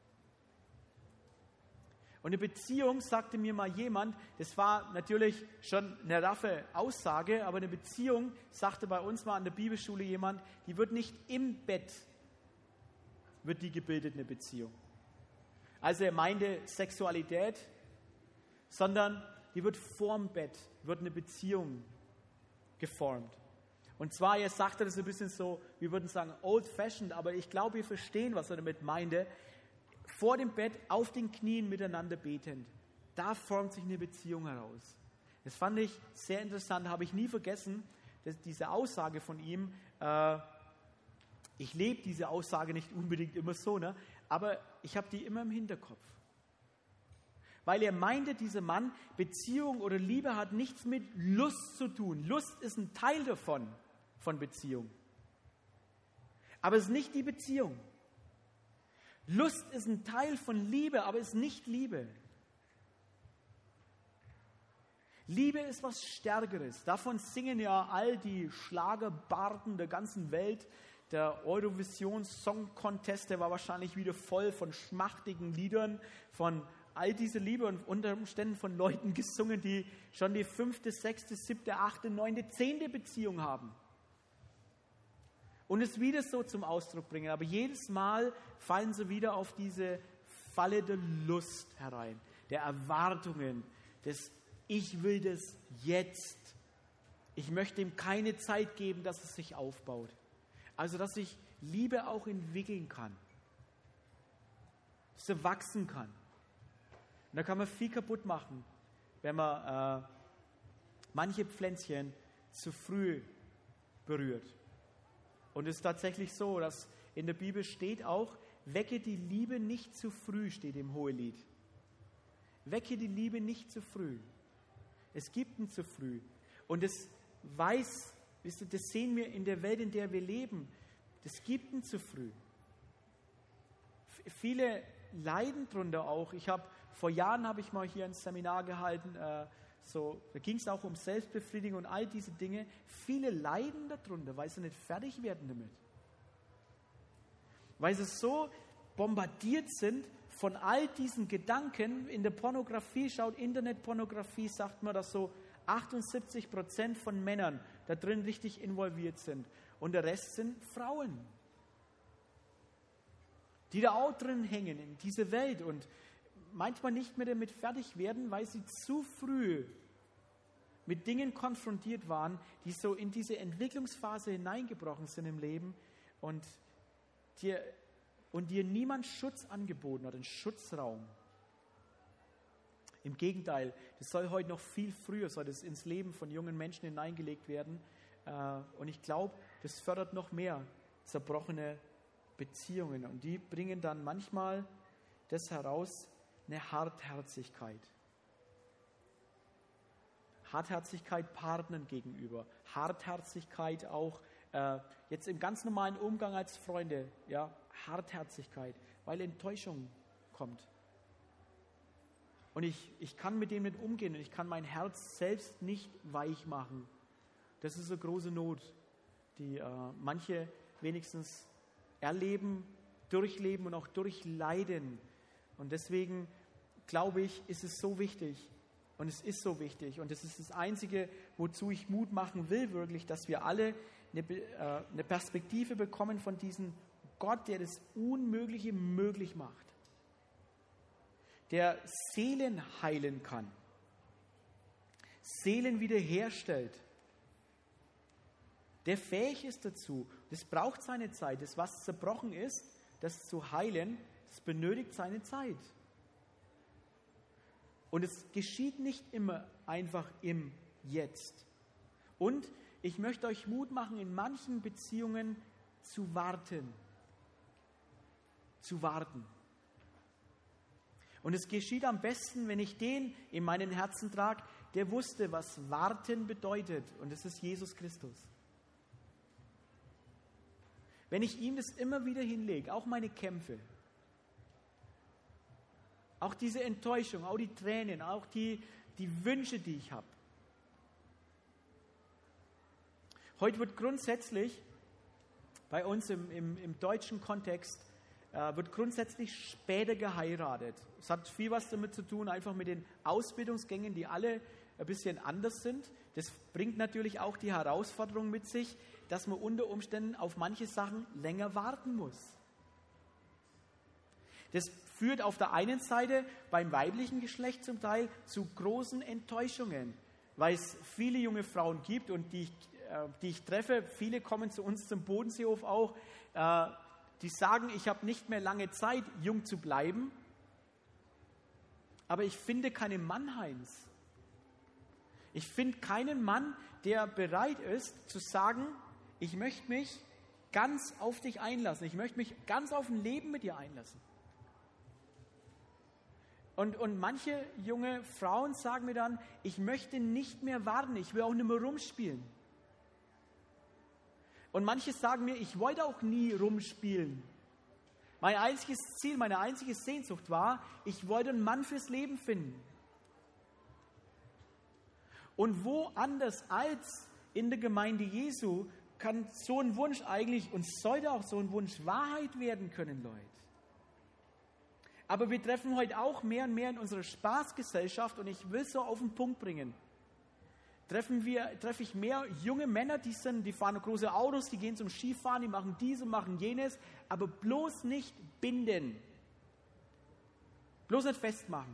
Und eine Beziehung, sagte mir mal jemand, das war natürlich schon eine raffe Aussage, aber eine Beziehung, sagte bei uns mal an der Bibelschule jemand, die wird nicht im Bett, wird die gebildet, eine Beziehung. Also er meinte Sexualität, sondern die wird vorm Bett, wird eine Beziehung geformt. Und zwar, er sagte das ein bisschen so, wir würden sagen old-fashioned, aber ich glaube, wir verstehen, was er damit meinte. Vor dem Bett, auf den Knien miteinander betend. Da formt sich eine Beziehung heraus. Das fand ich sehr interessant, habe ich nie vergessen, dass diese Aussage von ihm, äh, ich lebe diese Aussage nicht unbedingt immer so, ne? Aber ich habe die immer im Hinterkopf. Weil er meinte, dieser Mann, Beziehung oder Liebe hat nichts mit Lust zu tun. Lust ist ein Teil davon, von Beziehung. Aber es ist nicht die Beziehung. Lust ist ein Teil von Liebe, aber es ist nicht Liebe. Liebe ist was Stärkeres. Davon singen ja all die Schlagerbarden der ganzen Welt. Der Eurovision Song Contest, der war wahrscheinlich wieder voll von schmachtigen Liedern, von all diese Liebe und unter Umständen von Leuten gesungen, die schon die fünfte, sechste, siebte, achte, neunte, zehnte Beziehung haben. Und es wieder so zum Ausdruck bringen. Aber jedes Mal fallen sie wieder auf diese Falle der Lust herein, der Erwartungen, des Ich will das jetzt. Ich möchte ihm keine Zeit geben, dass es sich aufbaut. Also, dass sich Liebe auch entwickeln kann. Dass sie wachsen kann. Und da kann man viel kaputt machen, wenn man äh, manche Pflänzchen zu früh berührt. Und es ist tatsächlich so, dass in der Bibel steht auch, wecke die Liebe nicht zu früh, steht im Hohelied. Wecke die Liebe nicht zu früh. Es gibt ein zu früh. Und das weiß, wisst ihr, das sehen wir in der Welt, in der wir leben. Das gibt ein zu früh. F- viele leiden darunter auch. Ich habe vor Jahren habe ich mal hier ein Seminar gehalten, äh, so, da ging es auch um Selbstbefriedigung und all diese Dinge. Viele leiden darunter, weil sie nicht fertig werden damit. Weil sie so bombardiert sind von all diesen Gedanken. In der Pornografie, schaut Internetpornografie, sagt man, dass so achtundsiebzig Prozent von Männern da drin richtig involviert sind. Und der Rest sind Frauen, die da auch drin hängen in diese Welt und manchmal nicht mehr damit fertig werden, weil sie zu früh mit Dingen konfrontiert waren, die so in diese Entwicklungsphase hineingebrochen sind im Leben und dir, und dir niemand Schutz angeboten hat, einen Schutzraum. Im Gegenteil, das soll heute noch viel früher, soll das ins Leben von jungen Menschen hineingelegt werden. Und ich glaube, das fördert noch mehr zerbrochene Beziehungen. Und die bringen dann manchmal das heraus, eine Hartherzigkeit. Hartherzigkeit Partnern gegenüber. Hartherzigkeit auch äh, jetzt im ganz normalen Umgang als Freunde. Ja, Hartherzigkeit, weil Enttäuschung kommt. Und ich, ich kann mit dem nicht umgehen und ich kann mein Herz selbst nicht weich machen. Das ist eine große Not, die äh, manche wenigstens erleben, durchleben und auch durchleiden. Und deswegen glaube ich, ist es so wichtig und es ist so wichtig und es ist das Einzige, wozu ich Mut machen will, wirklich, dass wir alle eine, äh, eine Perspektive bekommen von diesem Gott, der das Unmögliche möglich macht, der Seelen heilen kann, Seelen wiederherstellt, der fähig ist dazu. Das braucht seine Zeit. Das, was zerbrochen ist, das zu heilen, das benötigt seine Zeit. Und es geschieht nicht immer einfach im Jetzt. Und ich möchte euch Mut machen, in manchen Beziehungen zu warten. Zu warten. Und es geschieht am besten, wenn ich den in meinem Herzen trage, der wusste, was warten bedeutet. Und das ist Jesus Christus. Wenn ich ihm das immer wieder hinlege, auch meine Kämpfe, auch diese Enttäuschung, auch die Tränen, auch die, die Wünsche, die ich habe. Heute wird grundsätzlich bei uns im, im, im deutschen Kontext äh, wird grundsätzlich später geheiratet. Es hat viel was damit zu tun, einfach mit den Ausbildungsgängen, die alle ein bisschen anders sind. Das bringt natürlich auch die Herausforderung mit sich, dass man unter Umständen auf manche Sachen länger warten muss. Das führt auf der einen Seite beim weiblichen Geschlecht zum Teil zu großen Enttäuschungen, weil es viele junge Frauen gibt und die ich, äh, die ich treffe, viele kommen zu uns zum Bodenseehof auch, äh, die sagen, ich habe nicht mehr lange Zeit, jung zu bleiben, aber ich finde keine Mannheims. Ich finde keinen Mann, der bereit ist zu sagen, ich möchte mich ganz auf dich einlassen. Ich möchte mich ganz auf ein Leben mit dir einlassen. Und, und manche junge Frauen sagen mir dann, ich möchte nicht mehr warten, ich will auch nicht mehr rumspielen. Und manche sagen mir, ich wollte auch nie rumspielen. Mein einziges Ziel, meine einzige Sehnsucht war, ich wollte einen Mann fürs Leben finden. Und wo anders als in der Gemeinde Jesu kann so ein Wunsch eigentlich und sollte auch so ein Wunsch Wahrheit werden können, Leute. Aber wir treffen heute auch mehr und mehr in unserer Spaßgesellschaft, und ich will es so auf den Punkt bringen. Treffen wir, treffe ich mehr junge Männer, die, sind, die fahren große Autos, die gehen zum Skifahren, die machen dies und machen jenes, aber bloß nicht binden. Bloß nicht festmachen.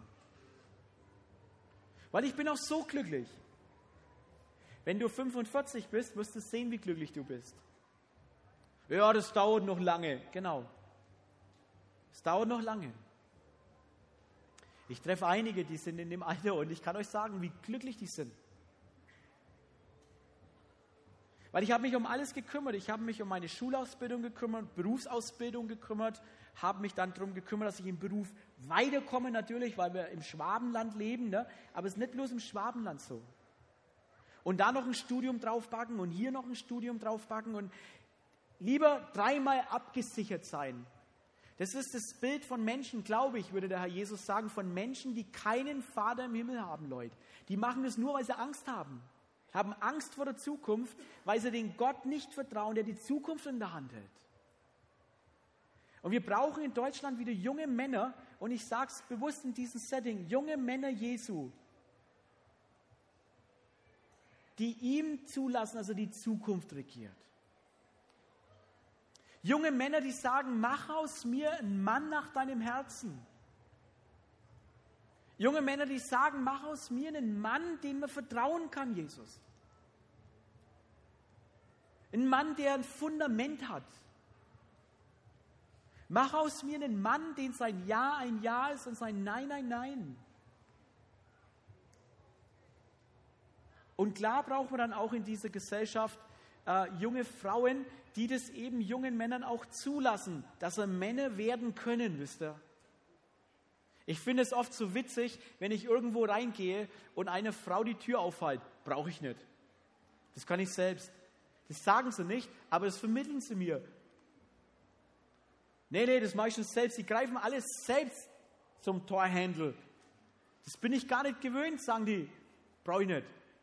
Weil ich bin auch so glücklich. Wenn du fünfundvierzig bist, wirst du sehen, wie glücklich du bist. Ja, das dauert noch lange. Genau. Es dauert noch lange. Ich treffe einige, die sind in dem Alter, und ich kann euch sagen, wie glücklich die sind. Weil ich habe mich um alles gekümmert. Ich habe mich um meine Schulausbildung gekümmert, Berufsausbildung gekümmert, habe mich dann darum gekümmert, dass ich im Beruf weiterkomme, natürlich, weil wir im Schwabenland leben. Ne? Aber es ist nicht bloß im Schwabenland so. Und da noch ein Studium draufpacken und hier noch ein Studium draufpacken und lieber dreimal abgesichert sein. Das ist das Bild von Menschen, glaube ich, würde der Herr Jesus sagen, von Menschen, die keinen Vater im Himmel haben, Leute. Die machen das nur, weil sie Angst haben. Haben Angst vor der Zukunft, weil sie den Gott nicht vertrauen, der die Zukunft in der Hand hält. Und wir brauchen in Deutschland wieder junge Männer, und ich sage es bewusst in diesem Setting, junge Männer Jesu, die ihm zulassen, also die Zukunft regiert. Junge Männer, die sagen, mach aus mir einen Mann nach deinem Herzen. Junge Männer, die sagen, mach aus mir einen Mann, dem man vertrauen kann, Jesus. Ein Mann, der ein Fundament hat. Mach aus mir einen Mann, den sein Ja ein Ja ist und sein Nein ein Nein. Und klar brauchen wir dann auch in dieser Gesellschaft äh, junge Frauen, die das eben jungen Männern auch zulassen, dass sie Männer werden können, wisst ihr. Ich finde es oft so witzig, wenn ich irgendwo reingehe und eine Frau die Tür aufhält. Brauche ich nicht. Das kann ich selbst. Das sagen sie nicht, aber das vermitteln sie mir. Nee, nee, das mache ich schon selbst. Die greifen alles selbst zum Torhandle. Das bin ich gar nicht gewöhnt, sagen die. Brauche ich nicht.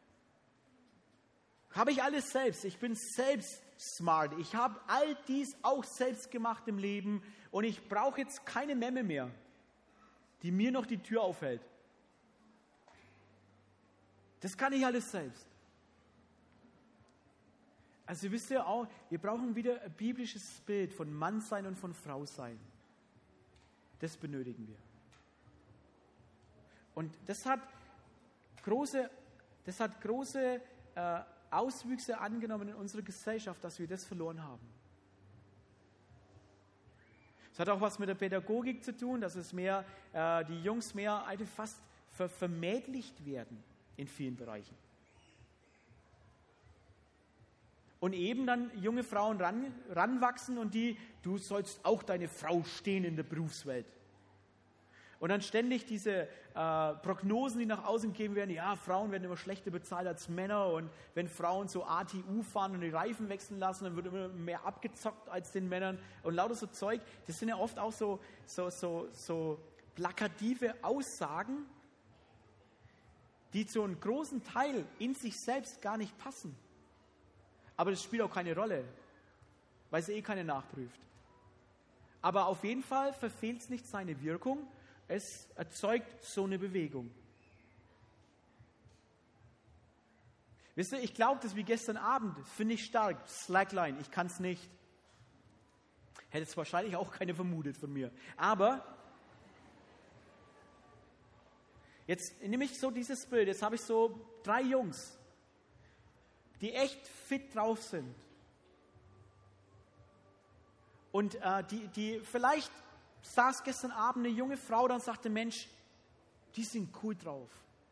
Habe ich alles selbst. Ich bin selbst smart. Ich habe all dies auch selbst gemacht im Leben, und ich brauche jetzt keine Memme mehr, die mir noch die Tür aufhält. Das kann ich alles selbst. Also wisst ihr auch, wir brauchen wieder ein biblisches Bild von Mannsein und von Frausein. Das benötigen wir. Und das hat große, das hat große äh, Auswüchse angenommen in unserer Gesellschaft, dass wir das verloren haben. Es hat auch was mit der Pädagogik zu tun, dass es mehr, äh, die Jungs mehr also fast ver- vermädlicht werden in vielen Bereichen. Und eben dann junge Frauen ran, ranwachsen und die, du sollst auch deine Frau stehen in der Berufswelt. Und dann ständig diese äh, Prognosen, die nach außen gegeben werden, ja, Frauen werden immer schlechter bezahlt als Männer, und wenn Frauen so A T U fahren und die Reifen wechseln lassen, dann wird immer mehr abgezockt als den Männern und lauter so Zeug. Das sind ja oft auch so, so, so, so plakative Aussagen, die zu einem großen Teil in sich selbst gar nicht passen. Aber das spielt auch keine Rolle, weil sie eh keine nachprüft. Aber auf jeden Fall verfehlt es nicht seine Wirkung. Es erzeugt so eine Bewegung. Wisst ihr, ich glaube das wie gestern Abend, finde ich stark. Slackline, ich kann es nicht. Hätte es wahrscheinlich auch keine vermutet von mir. Aber jetzt nehme ich so dieses Bild, jetzt habe ich so drei Jungs, die echt fit drauf sind. Und äh, die, die vielleicht saß gestern Abend eine junge Frau da und sagte, Mensch, die sind cool drauf.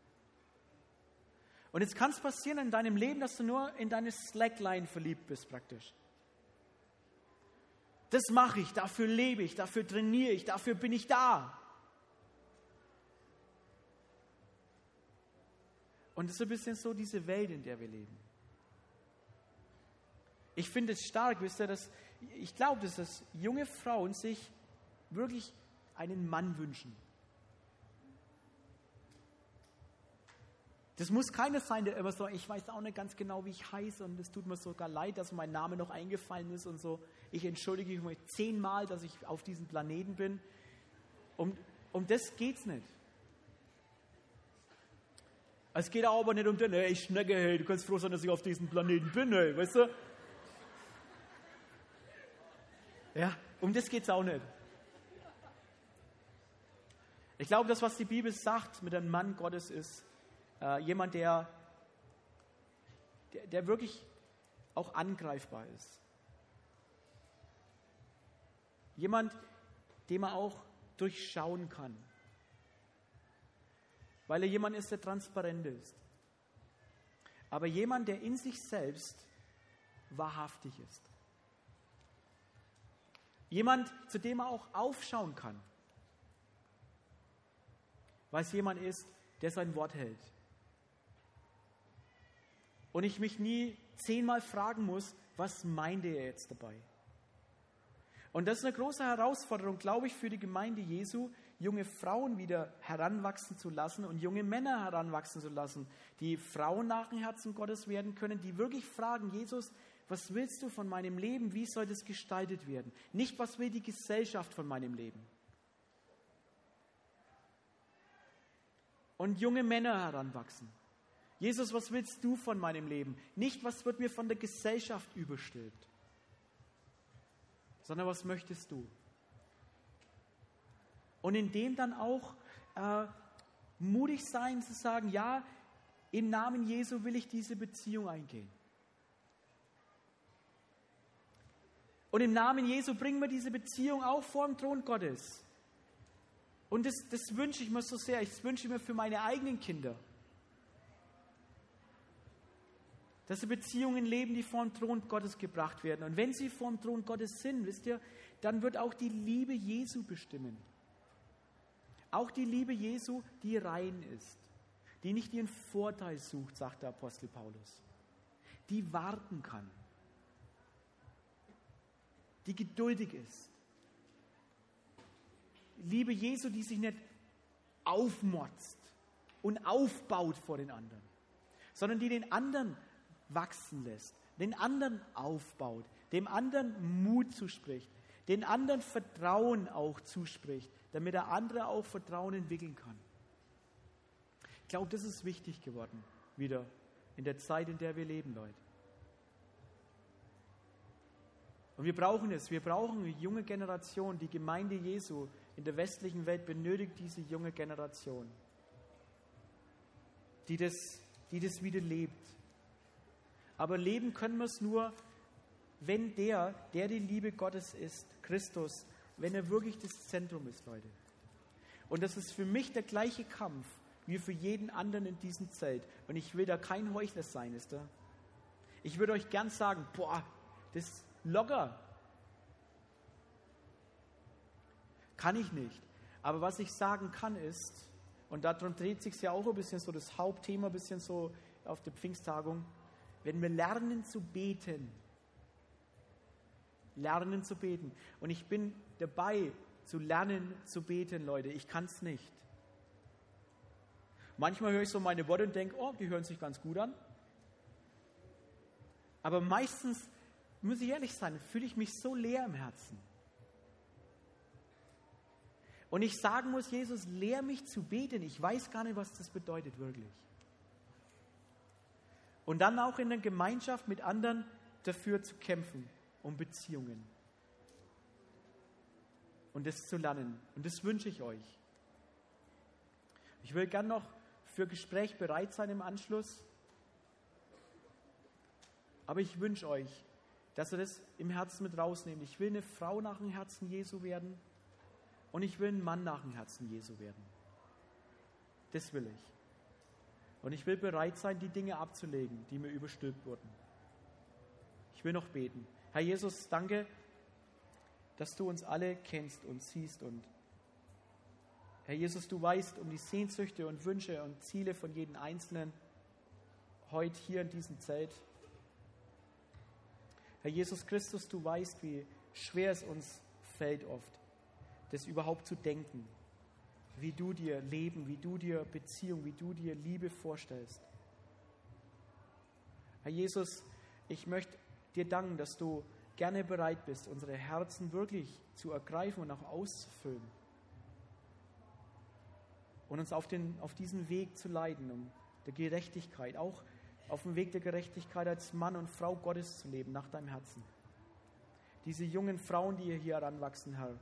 Und jetzt kann es passieren in deinem Leben, dass du nur in deine Slackline verliebt bist praktisch. Das mache ich, dafür lebe ich, dafür trainiere ich, dafür bin ich da. Und das ist ein bisschen so diese Welt, in der wir leben. Ich finde es stark, wisst ihr, dass ich glaube, dass das junge Frauen sich wirklich einen Mann wünschen. Das muss keiner sein, der immer so, ich weiß auch nicht ganz genau, wie ich heiße und es tut mir sogar leid, dass mein Name noch eingefallen ist und so. Ich entschuldige mich zehnmal, dass ich auf diesem Planeten bin. Um, um das geht's nicht. Es geht auch aber nicht um den, hey, ich Schnecke, hey, du kannst froh sein, dass ich auf diesem Planeten bin, hey, weißt du? Ja, um das geht's auch nicht. Ich glaube, das, was die Bibel sagt mit einem Mann Gottes ist, äh, jemand, der, der, der wirklich auch angreifbar ist. Jemand, den man auch durchschauen kann. Weil er jemand ist, der transparent ist. Aber jemand, der in sich selbst wahrhaftig ist. Jemand, zu dem man auch aufschauen kann. Weil es jemand ist, der sein Wort hält. Und ich mich nie zehnmal fragen muss, was meinte er jetzt dabei? Und das ist eine große Herausforderung, glaube ich, für die Gemeinde Jesu, junge Frauen wieder heranwachsen zu lassen und junge Männer heranwachsen zu lassen, die Frauen nach dem Herzen Gottes werden können, die wirklich fragen, Jesus, was willst du von meinem Leben? Wie soll das gestaltet werden? Nicht, was will die Gesellschaft von meinem Leben? Und junge Männer heranwachsen. Jesus, was willst du von meinem Leben? Nicht, was wird mir von der Gesellschaft überstülpt, sondern was möchtest du? Und in dem dann auch äh, mutig sein, zu sagen, ja, im Namen Jesu will ich diese Beziehung eingehen. Und im Namen Jesu bringen wir diese Beziehung auch vor dem Thron Gottes. Und das, das wünsche ich mir so sehr. Ich wünsche mir für meine eigenen Kinder. Dass sie Beziehungen leben, die vor den Thron Gottes gebracht werden. Und wenn sie vor dem Thron Gottes sind, wisst ihr, dann wird auch die Liebe Jesu bestimmen. Auch die Liebe Jesu, die rein ist. Die nicht ihren Vorteil sucht, sagt der Apostel Paulus. Die warten kann. Die geduldig ist. Liebe Jesu, die sich nicht aufmotzt und aufbaut vor den anderen, sondern die den anderen wachsen lässt, den anderen aufbaut, dem anderen Mut zuspricht, den anderen Vertrauen auch zuspricht, damit der andere auch Vertrauen entwickeln kann. Ich glaube, das ist wichtig geworden, wieder in der Zeit, in der wir leben, Leute. Und wir brauchen es, wir brauchen eine junge Generation, die Gemeinde Jesu in der westlichen Welt benötigt diese junge Generation, die das, die das wieder lebt. Aber leben können wir es nur, wenn der, der die Liebe Gottes ist, Christus, wenn er wirklich das Zentrum ist, Leute. Und das ist für mich der gleiche Kampf wie für jeden anderen in diesem Zelt. Und ich will da kein Heuchler sein, ist da? Ich würde euch gern sagen, boah, das ist locker. Kann ich nicht. Aber was ich sagen kann ist, und darum dreht sich ja auch ein bisschen so das Hauptthema, ein bisschen so auf der Pfingsttagung, wenn wir lernen zu beten, lernen zu beten. Und ich bin dabei, zu lernen zu beten, Leute. Ich kann es nicht. Manchmal höre ich so meine Worte und denke, oh, die hören sich ganz gut an. Aber meistens, muss ich ehrlich sein, fühle ich mich so leer im Herzen. Und ich sagen muss, Jesus, lehr mich zu beten. Ich weiß gar nicht, was das bedeutet, wirklich. Und dann auch in der Gemeinschaft mit anderen dafür zu kämpfen, um Beziehungen. Und das zu lernen. Und das wünsche ich euch. Ich will gern noch für Gespräch bereit sein im Anschluss. Aber ich wünsche euch, dass ihr das im Herzen mit rausnehmt. Ich will eine Frau nach dem Herzen Jesu werden und ich will ein Mann nach dem Herzen Jesu werden. Das will ich. Und ich will bereit sein, die Dinge abzulegen, die mir überstülpt wurden. Ich will noch beten. Herr Jesus, danke, dass du uns alle kennst und siehst. Und Herr Jesus, du weißt um die Sehnsüchte und Wünsche und Ziele von jedem Einzelnen heute hier in diesem Zelt. Herr Jesus Christus, du weißt, wie schwer es uns fällt oft, das überhaupt zu denken. wie du dir Leben, wie du dir Beziehung, wie du dir Liebe vorstellst. Herr Jesus, ich möchte dir danken, dass du gerne bereit bist, unsere Herzen wirklich zu ergreifen und auch auszufüllen. Und uns auf, den, auf diesen Weg zu leiten, um der Gerechtigkeit, auch auf dem Weg der Gerechtigkeit als Mann und Frau Gottes zu leben, nach deinem Herzen. Diese jungen Frauen, die hier heranwachsen, Herr,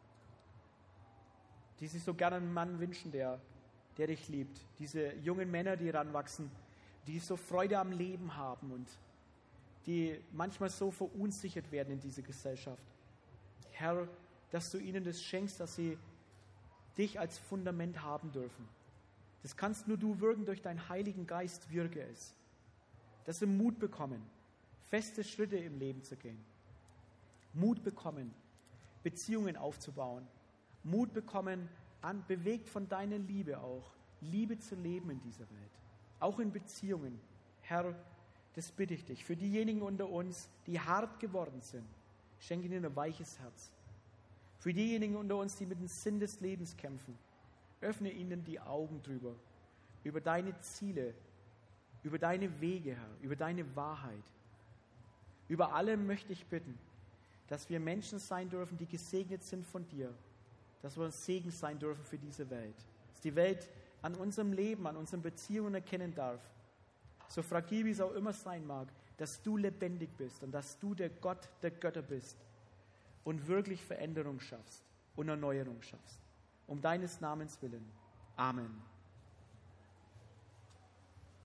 die sich so gerne einen Mann wünschen, der, der dich liebt. Diese jungen Männer, die heranwachsen, die so Freude am Leben haben und die manchmal so verunsichert werden in dieser Gesellschaft. Herr, dass du ihnen das schenkst, dass sie dich als Fundament haben dürfen. Das kannst nur du wirken, durch deinen Heiligen Geist wirke es. Dass sie Mut bekommen, feste Schritte im Leben zu gehen. Mut bekommen, Beziehungen aufzubauen. Mut bekommen, an, bewegt von deiner Liebe auch, Liebe zu leben in dieser Welt. Auch in Beziehungen. Herr, das bitte ich dich. Für diejenigen unter uns, die hart geworden sind, schenke ihnen ein weiches Herz. Für diejenigen unter uns, die mit dem Sinn des Lebens kämpfen, öffne ihnen die Augen drüber, über deine Ziele, über deine Wege, Herr, über deine Wahrheit. Über allem möchte ich bitten, dass wir Menschen sein dürfen, die gesegnet sind von dir, dass wir uns Segen sein dürfen für diese Welt, dass die Welt an unserem Leben, an unseren Beziehungen erkennen darf, so fragil wie es auch immer sein mag, dass du lebendig bist und dass du der Gott der Götter bist und wirklich Veränderung schaffst und Erneuerung schaffst. Um deines Namens willen. Amen.